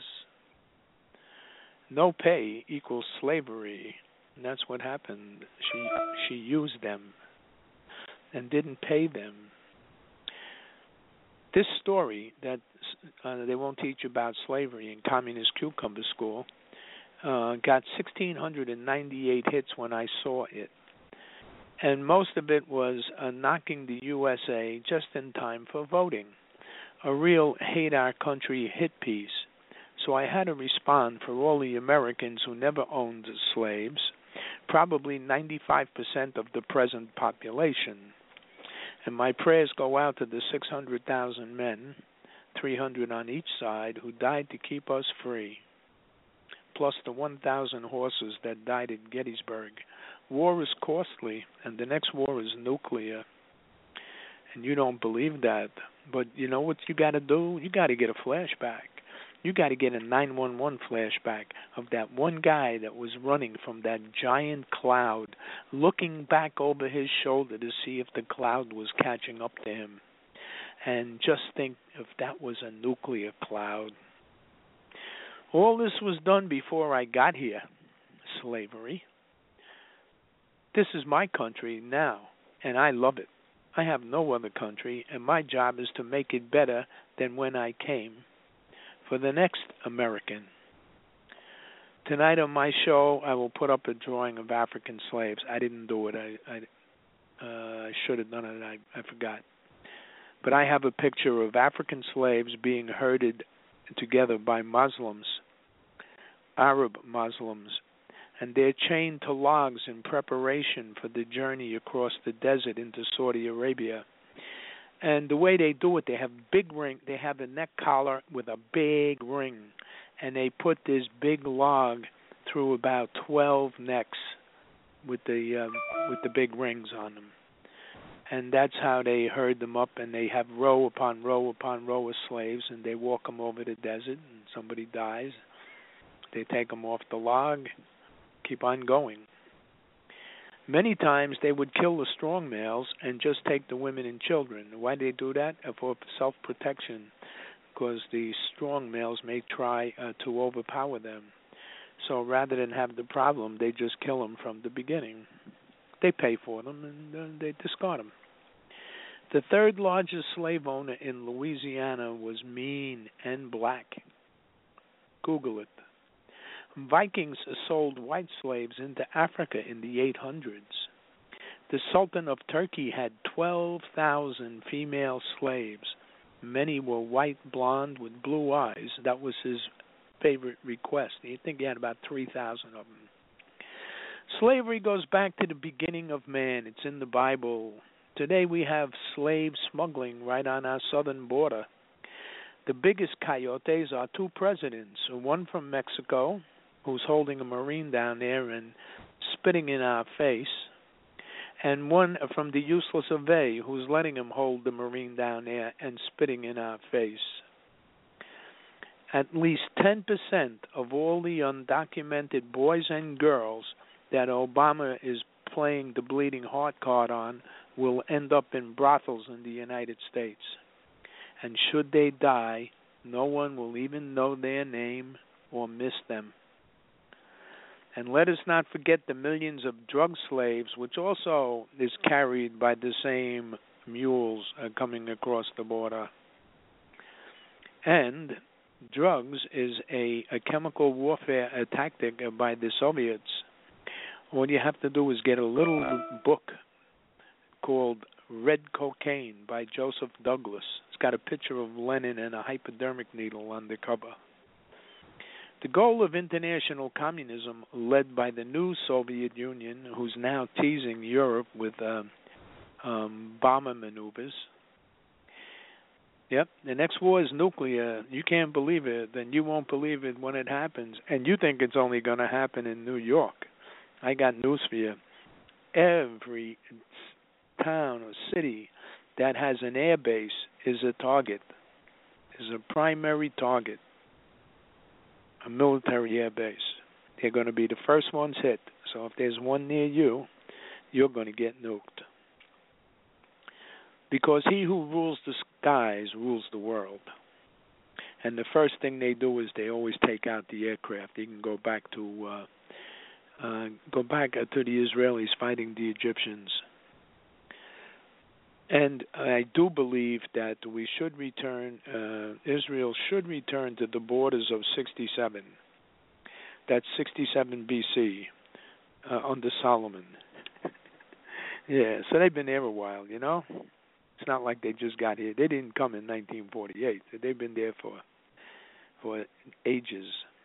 No pay equals slavery." And that's what happened. She used them and didn't pay them. This story that they won't teach about slavery in Communist Cucumber School got 1,698 hits when I saw it. And most of it was knocking the USA just in time for voting. A real hate our country hit piece. So I had to respond for all the Americans who never owned slaves, probably 95% of the present population. And my prayers go out to the 600,000 men, 300 on each side, who died to keep us free, plus the 1,000 horses that died at Gettysburg. War is costly, and the next war is nuclear. And you don't believe that. But you know what you got to do? You got to get a flashback. You got to get a 911 flashback of that one guy that was running from that giant cloud, looking back over his shoulder to see if the cloud was catching up to him. And just think if that was a nuclear cloud. All this was done before I got here, slavery. This is my country now, and I love it. I have no other country, and my job is to make it better than when I came for the next American. Tonight on my show, I will put up a drawing of African slaves. I didn't do it. I should have done it. I forgot. But I have a picture of African slaves being herded together by Muslims, Arab Muslims, and they're chained to logs in preparation for the journey across the desert into Saudi Arabia. And the way they do it, they have big ring. They have a neck collar with a big ring, and they put this big log through about 12 necks with the big rings on them. And that's how they herd them up, and they have row upon row upon row of slaves, and they walk them over the desert, and somebody dies. They take them off the log, keep on going. Many times they would kill the strong males and just take the women and children. Why do they do that? For self-protection, because the strong males may try to overpower them. So rather than have the problem, they just kill them from the beginning. They pay for them and they discard them. The third largest slave owner in Louisiana was mean and black. Google it. Vikings sold white slaves into Africa in the 800s. The Sultan of Turkey had 12,000 female slaves. Many were white, blonde, with blue eyes. That was his favorite request. I think he had about 3,000 of them. Slavery goes back to the beginning of man. It's in the Bible. Today we have slave smuggling right on our southern border. The biggest coyotes are 2 presidents, one from Mexico, who's holding a Marine down there and spitting in our face, and one from the useless Ave, who's letting him hold the Marine down there and spitting in our face. At least 10% of all the undocumented boys and girls that Obama is playing the bleeding heart card on will end up in brothels in the United States. And should they die, no one will even know their name or miss them. And let us not forget the millions of drug slaves, which also is carried by the same mules coming across the border. And drugs is a chemical warfare tactic by the Soviets. All you have to do is get a little book called Red Cocaine by Joseph Douglas. It's got a picture of Lenin and a hypodermic needle on the cover. The goal of international communism, led by the new Soviet Union, who's now teasing Europe with bomber maneuvers. Yep, the next war is nuclear. You can't believe it, then you won't believe it when it happens. And you think it's only going to happen in New York. I got news for you. Every town or city that has an air base is a target, is a primary target, a military air base. They're going to be the first ones hit. So if there's one near you, you're going to get nuked. Because he who rules the skies rules the world. And the first thing they do is they always take out the aircraft. You can go back to the Israelis fighting the Egyptians. And I do believe that we should return, Israel should return to the borders of 67. That's 67 BC, under Solomon. Yeah, so they've been there a while, you know. It's not like they just got here. They didn't come in 1948. They've been there for ages.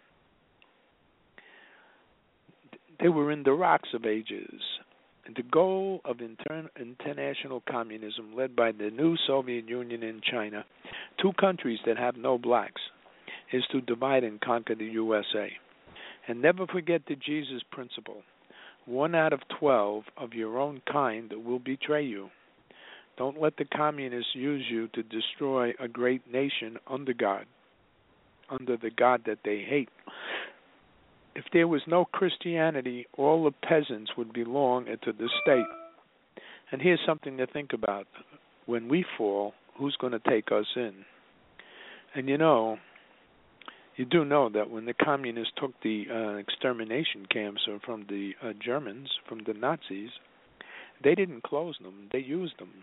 They were in the rocks of ages. The goal of international communism, led by the new Soviet Union and China, two countries that have no blacks, is to divide and conquer the USA. And never forget the Jesus principle. 1 out of 12 of your own kind will betray you. Don't let the communists use you to destroy a great nation under God, under the God that they hate. If there was no Christianity, all the peasants would belong to the state. And here's something to think about. When we fall, who's going to take us in? And you do know that when the communists took the extermination camps from the Germans, from the Nazis, they didn't close them, they used them.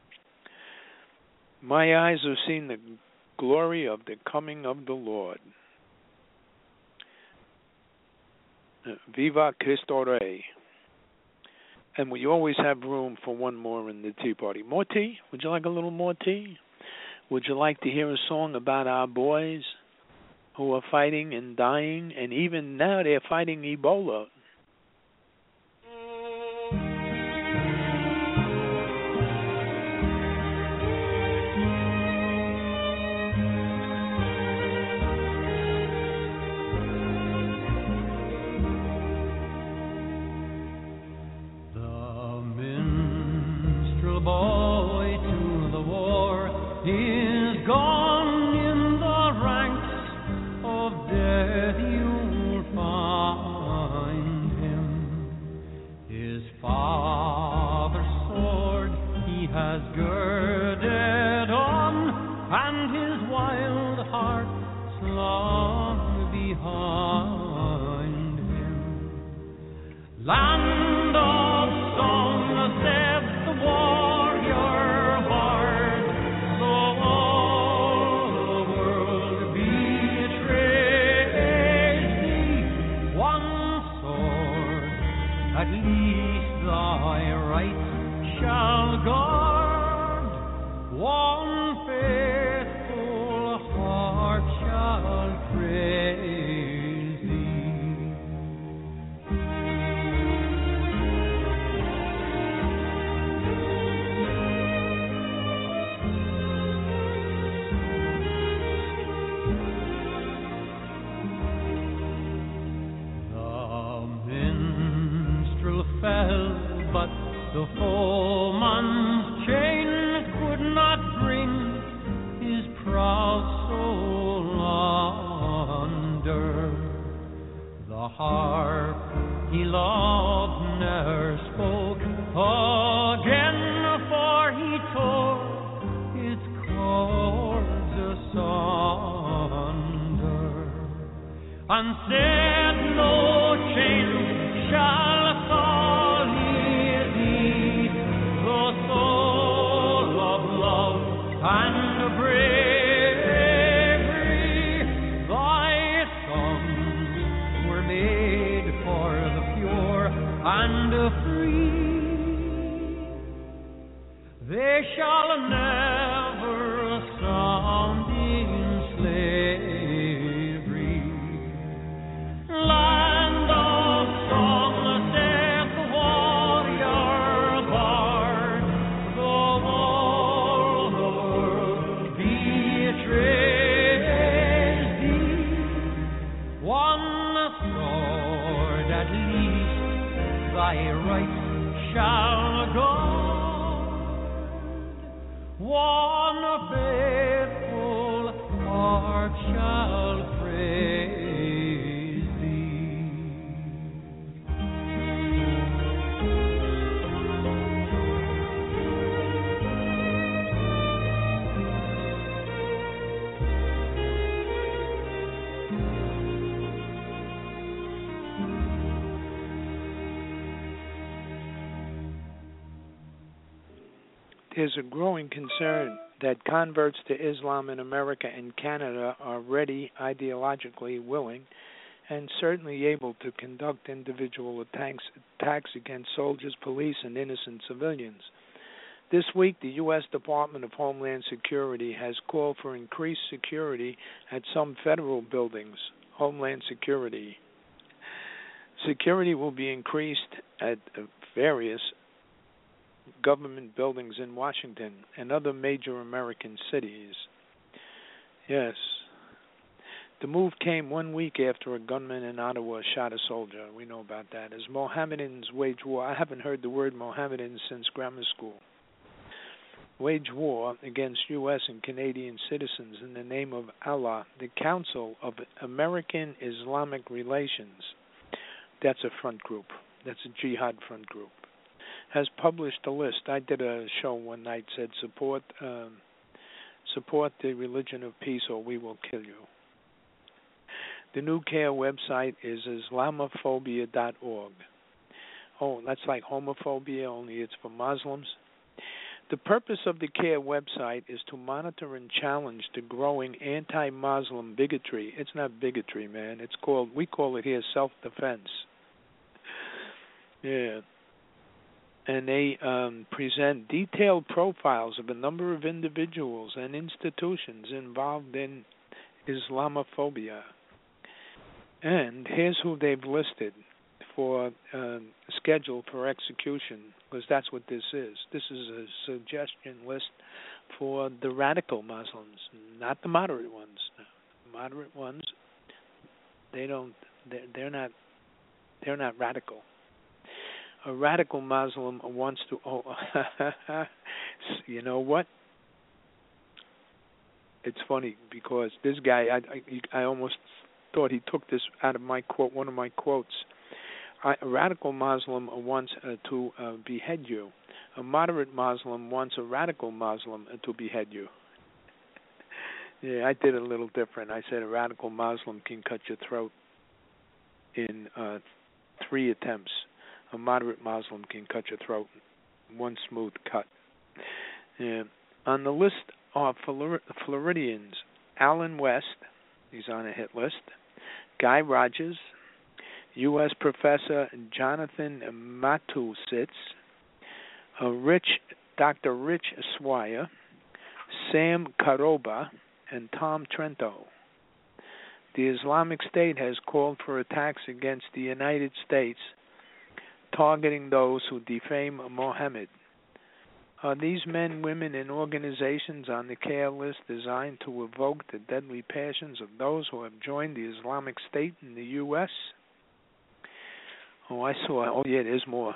My eyes have seen the glory of the coming of the Lord. Viva Cristo Rey. And we always have room for one more in the tea party. More tea? Would you like a little more tea? Would you like to hear a song about our boys who are fighting and dying, and even now they're fighting Ebola? They shall never sound in slavery. Land of song, saith the warrior bard, though all the world betrays thee, one sword at least thy right shall guard, one faithful heart shall praise thee. There's a growing concern that converts to Islam in America and Canada are ready, ideologically willing, and certainly able to conduct individual attacks against soldiers, police, and innocent civilians. This week, the U.S. Department of Homeland Security has called for increased security at some federal buildings. Homeland Security. Security will be increased at various government buildings in Washington and other major American cities. Yes. The move came 1 week after a gunman in Ottawa shot a soldier. We know about that. As Mohammedans wage war, I haven't heard the word Mohammedan since grammar school, wage war against U.S. and Canadian citizens in the name of Allah, the Council of American Islamic Relations, that's a front group, that's a jihad front group, has published a list. I did a show one night, said support the religion of peace or we will kill you. The new CARE website is Islamophobia.org. Oh, that's like homophobia, only it's for Muslims. The purpose of the CARE website is to monitor and challenge the growing anti-Muslim bigotry. It's not bigotry, man. We call it here self-defense. Yeah. And they present detailed profiles of a number of individuals and institutions involved in Islamophobia. And here's who they've listed for scheduled for execution, because that's what this is. This is a suggestion list for the radical Muslims, not the moderate ones. The moderate ones, they're not radical. A radical Muslim wants to. Oh, you know what? It's funny because this guy, I almost thought he took this out of my quote, one of my quotes. A radical Muslim wants to behead you. A moderate Muslim wants a radical Muslim to behead you. Yeah, I did it a little different. I said a radical Muslim can cut your throat in 3 attempts. A moderate Muslim can cut your throat in 1 smooth cut. Yeah. On the list are Floridians: Alan West, he's on a hit list; Guy Rogers, U.S. Professor Jonathan Matusitz, Dr. Rich Swire, Sam Karoba, and Tom Trento. The Islamic State has called for attacks against the United States, targeting those who defame Mohammed. Are these men, women, and organizations on the CARE list designed to evoke the deadly passions of those who have joined the Islamic State in the U.S.? Oh, I saw. Oh, yeah, there's more.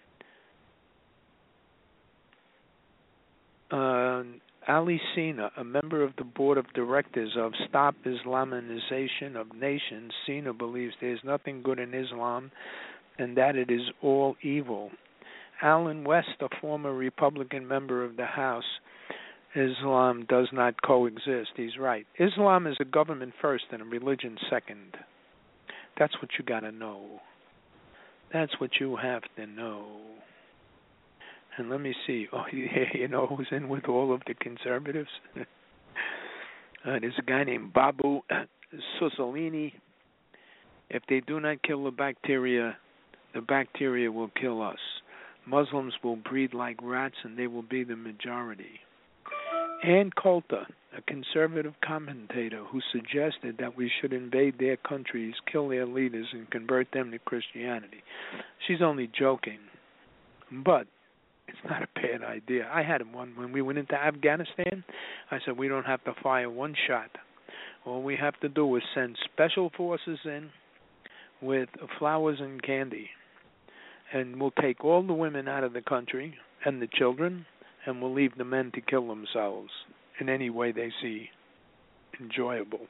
Ali Sina, a member of the board of directors of Stop Islamization of Nations. Sina believes there's nothing good in Islam and that it is all evil. Alan West, a former Republican member of the House, Islam does not coexist. He's right. Islam is a government first and a religion second. That's what you got to know. That's what you have to know. And let me see. Oh, you know who's in with all of the conservatives? There's a guy named Babu Sussolini. If they do not kill the bacteria will kill us. Muslims will breed like rats and they will be the majority. Ann Coulter, a conservative commentator who suggested that we should invade their countries, kill their leaders, and convert them to Christianity. She's only joking, but it's not a bad idea. I had one when we went into Afghanistan. I said, we don't have to fire one shot. All we have to do is send special forces in with flowers and candy, and we'll take all the women out of the country and the children, and we'll leave the men to kill themselves in any way they see enjoyable.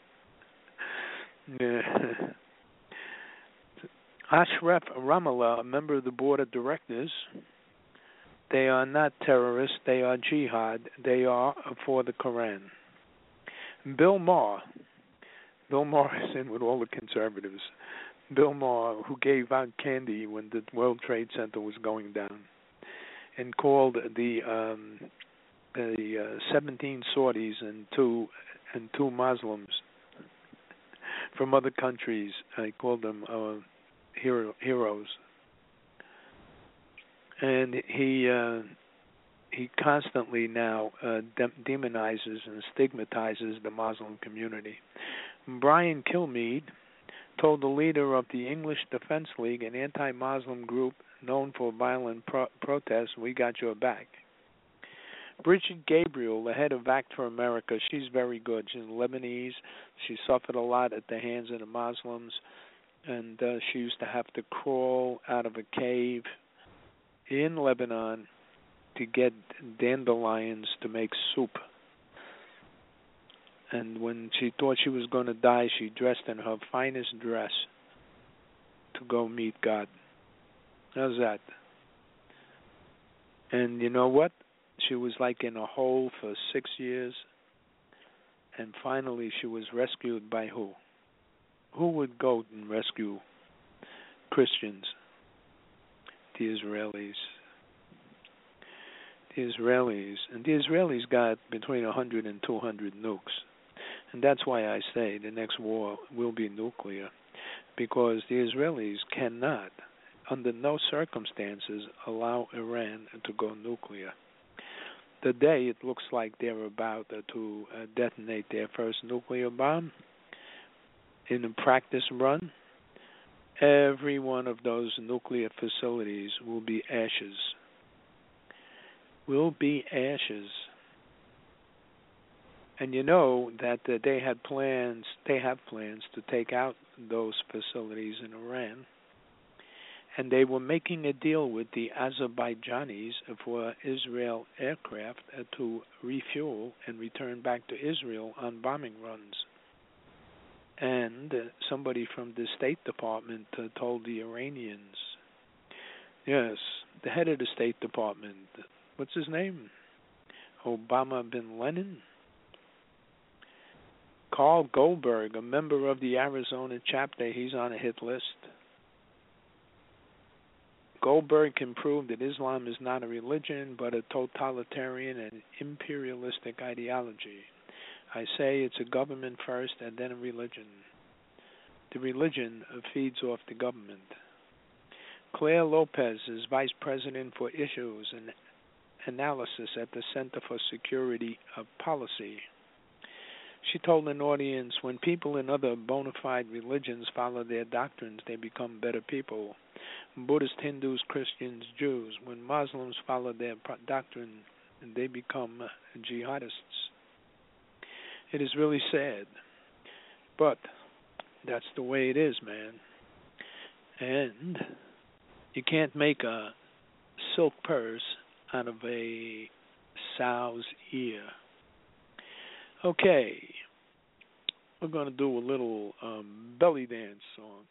Ashraf Ramallah, a member of the board of directors, they are not terrorists, they are jihad, they are for the Quran. Bill Maher is in with all the conservatives. Bill Maher, who gave out candy when the World Trade Center was going down, and called the 17 Saudis and two Muslims from other countries. I called them heroes. And he constantly now demonizes and stigmatizes the Muslim community. Brian Kilmeade told the leader of the English Defense League, an anti-Muslim group known for violent protests, we got your back. Bridget Gabriel, the head of ACT for America, she's very good. She's Lebanese. She suffered a lot at the hands of the Muslims, and she used to have to crawl out of a cave in Lebanon to get dandelions to make soup. And when she thought she was going to die, she dressed in her finest dress to go meet God. How's that? And you know what? She was like in a hole for 6 years, and finally she was rescued by who? Who would go and rescue Christians? The Israelis. The Israelis. And the Israelis got between 100 and 200 nukes. And that's why I say the next war will be nuclear, because the Israelis cannot, under no circumstances, allow Iran to go nuclear. Today, it looks like they're about to detonate their first nuclear bomb in a practice run. Every one of those nuclear facilities will be ashes. Will be ashes. And you know that they have plans to take out those facilities in Iran. And they were making a deal with the Azerbaijanis for Israel aircraft to refuel and return back to Israel on bombing runs. And somebody from the State Department told the Iranians, yes, the head of the State Department, what's his name? Obama bin Laden? Carl Goldberg, a member of the Arizona chapter, he's on a hit list. Goldberg can prove that Islam is not a religion, but a totalitarian and imperialistic ideology. I say it's a government first and then a religion. The religion feeds off the government. Claire Lopez is Vice President for Issues and Analysis at the Center for Security Policy. She told an audience, when people in other bona fide religions follow their doctrines, they become better people. Buddhists, Hindus, Christians, Jews. When Muslims follow their doctrine, they become jihadists. It is really sad, but that's the way it is, man. And you can't make a silk purse out of a sow's ear. Okay, we're going to do a little belly dance song.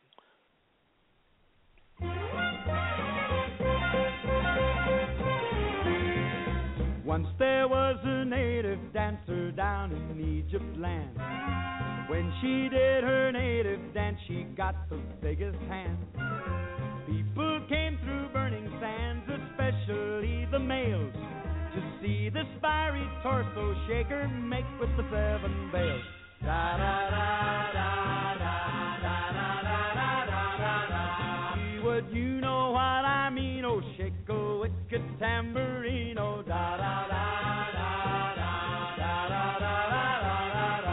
Once there was a native dancer down in Egypt land. When she did her native dance, she got the biggest hand. People came through burning sands, especially the males, to see this fiery torso shaker make with the 7 bells. Da da da da da da da da da da da. See what you know what I mean. oh, shake a wicked tambourine, oh, da da da da da da da da da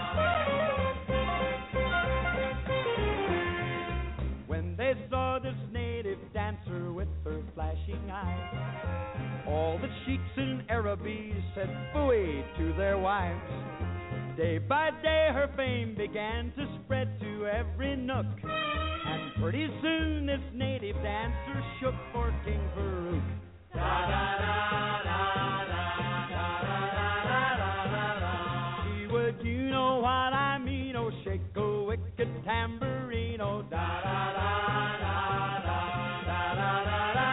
da. When they saw this native dancer with her flashing eyes, all the sheiks and Arabis said phooey to their wives. Day by day her fame began to spread to every nook, and pretty soon this native dancer shook for King Farouk. Da da da da da da da da da da. She would, you know what I mean, oh, shake a wicked tambourine, oh, da da da da da da da da da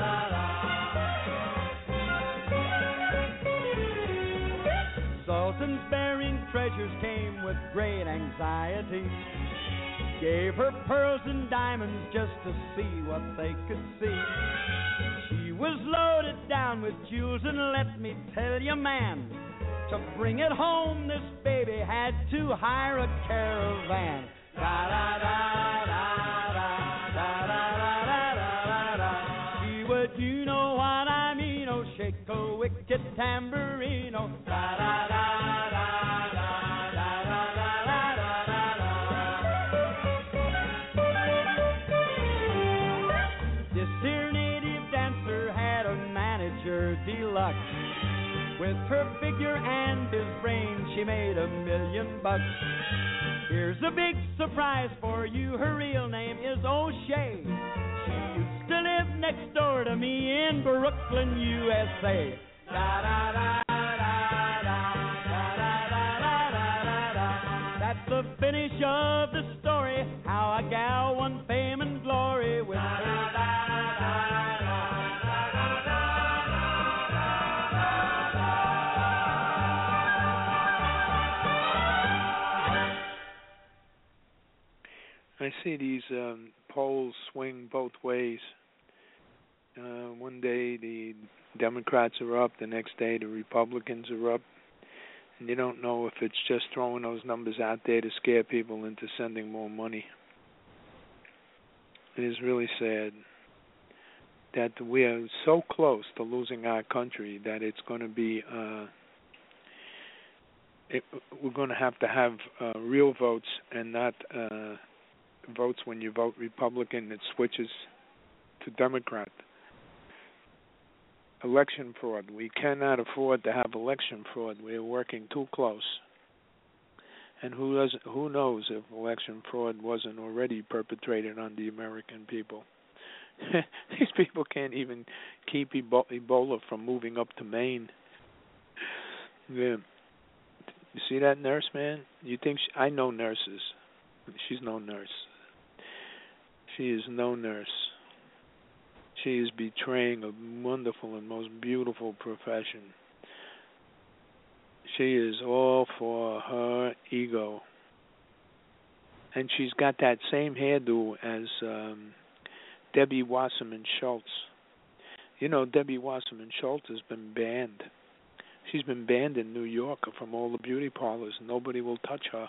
da. Sultans bearing treasures came with great anxiety, gave her pearls and diamonds just to see what they could see. She was loaded down with jewels, and let me tell you, man, to bring it home this baby had to hire a caravan. Da da da da da da da da da da. She would, you know what I mean, oh, shake a wicked tambourine, oh, da da da. Deluxe. With her figure and his brain, she made $1 million. Here's a big surprise for you. Her real name is O'Shea. She used to live next door to me in Brooklyn, USA. Da da da da da da da da da da. That's the finish of the story. How a gal won fame and glory with her. I see these polls swing both ways. One day the Democrats are up, the next day the Republicans are up, and you don't know if it's just throwing those numbers out there to scare people into sending more money. It is really sad that we are so close to losing our country that it's going to be we're going to have real votes and not votes when you vote Republican, it switches to Democrat. Election fraud. We cannot afford to have election fraud. We are working too close. And who knows if election fraud wasn't already perpetrated on the American people? These people can't even keep Ebola from moving up to Maine. Yeah. You see that nurse, man? You think I know nurses. She's no nurse. She is no nurse. She is betraying a wonderful and most beautiful profession. She is all for her ego. And she's got that same hairdo as Debbie Wasserman Schultz. You know, Debbie Wasserman Schultz has been banned. She's been banned in New York from all the beauty parlors. Nobody will touch her.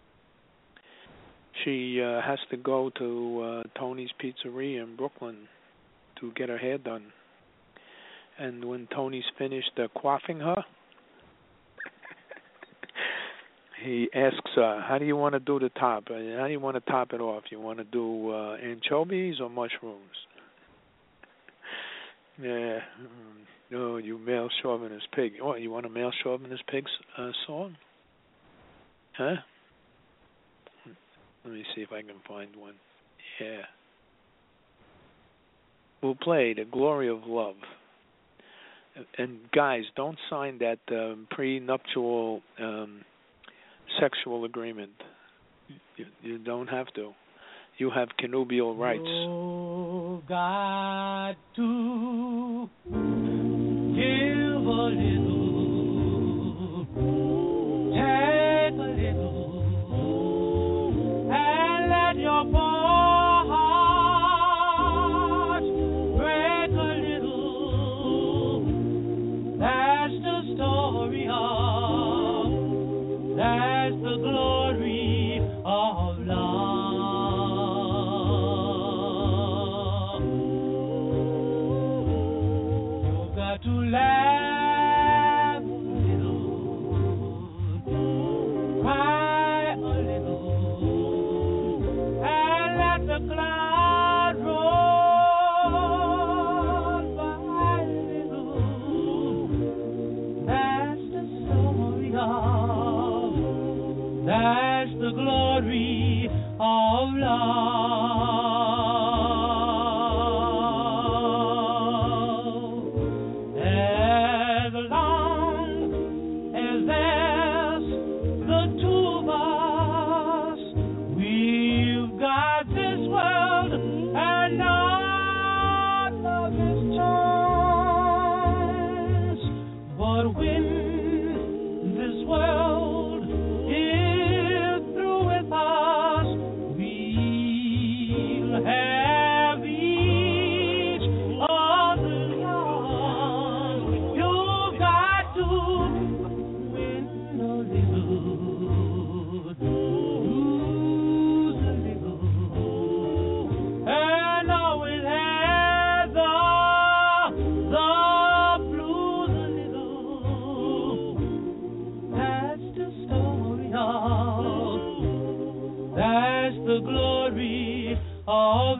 She has to go to Tony's Pizzeria in Brooklyn to get her hair done. And when Tony's finished coiffing her, he asks her, how do you want to do the top? How do you want to top it off? You want to do anchovies or mushrooms? Yeah. No, you male chauvinist pig. Oh, you want a male chauvinist pig song? Huh? Let me see if I can find one. Yeah. We'll play The Glory of Love. And guys, don't sign that prenuptial sexual agreement. You don't have to. You have connubial rights. Oh, God, to give a little, take a little, and let your heart break a little. That's the story of, that's the glory of love. 'Cause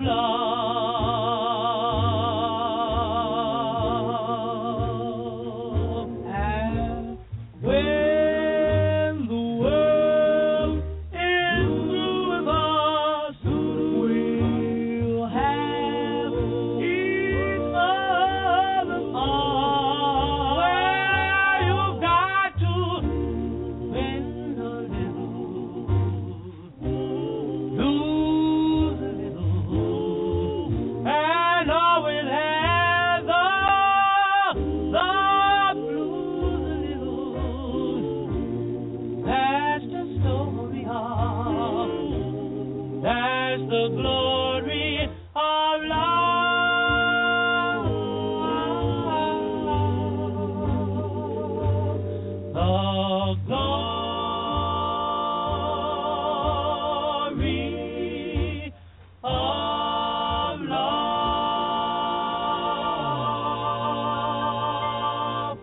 love. And when the world is through with us, we'll have each other's arms. Well, you've got to bend a little, lose a little, and always have the blues a little. That's the story of, that's the glory of love. The glory of love.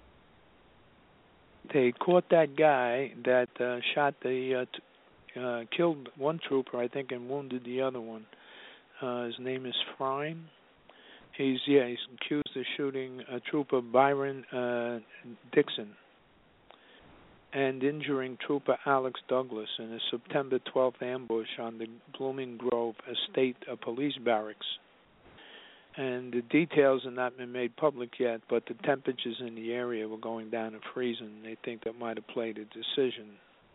They caught that guy that shot killed one trooper, I think, and wounded the other one. His name is Frine. He's accused of shooting Trooper Byron Dixon and injuring Trooper Alex Douglas in a September 12th ambush on the Blooming Grove Estate Police Barracks. And the details have not been made public yet, but the temperatures in the area were going down to freezing. They think that might have played a decision.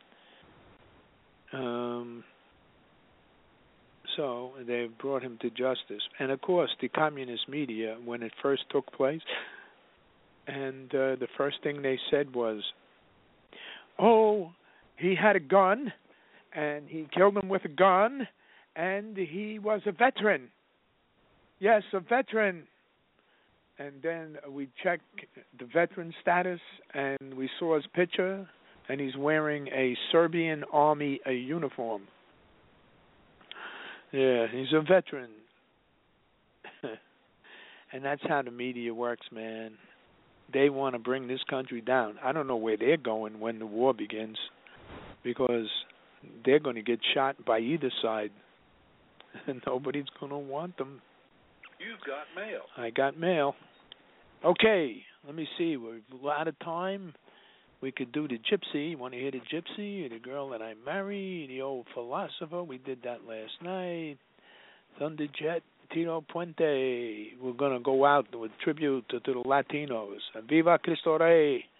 So they brought him to justice. And, of course, the communist media, when it first took place, and the first thing they said was, oh, he had a gun, and he killed him with a gun, and he was a veteran. Yes, a veteran. And then we checked the veteran status, and we saw his picture, and he's wearing a Serbian army uniform. Yeah, he's a veteran. And that's how the media works, man. They want to bring this country down. I don't know where they're going when the war begins, because they're going to get shot by either side, and nobody's going to want them. You've got mail. I got mail. Okay, let me see. We're out of time. We could do the gypsy. You want to hear the gypsy, the girl that I married, the old philosopher? We did that last night. Thunderjet, Tino Puente. We're going to go out with tribute to the Latinos. Viva Cristo Rey.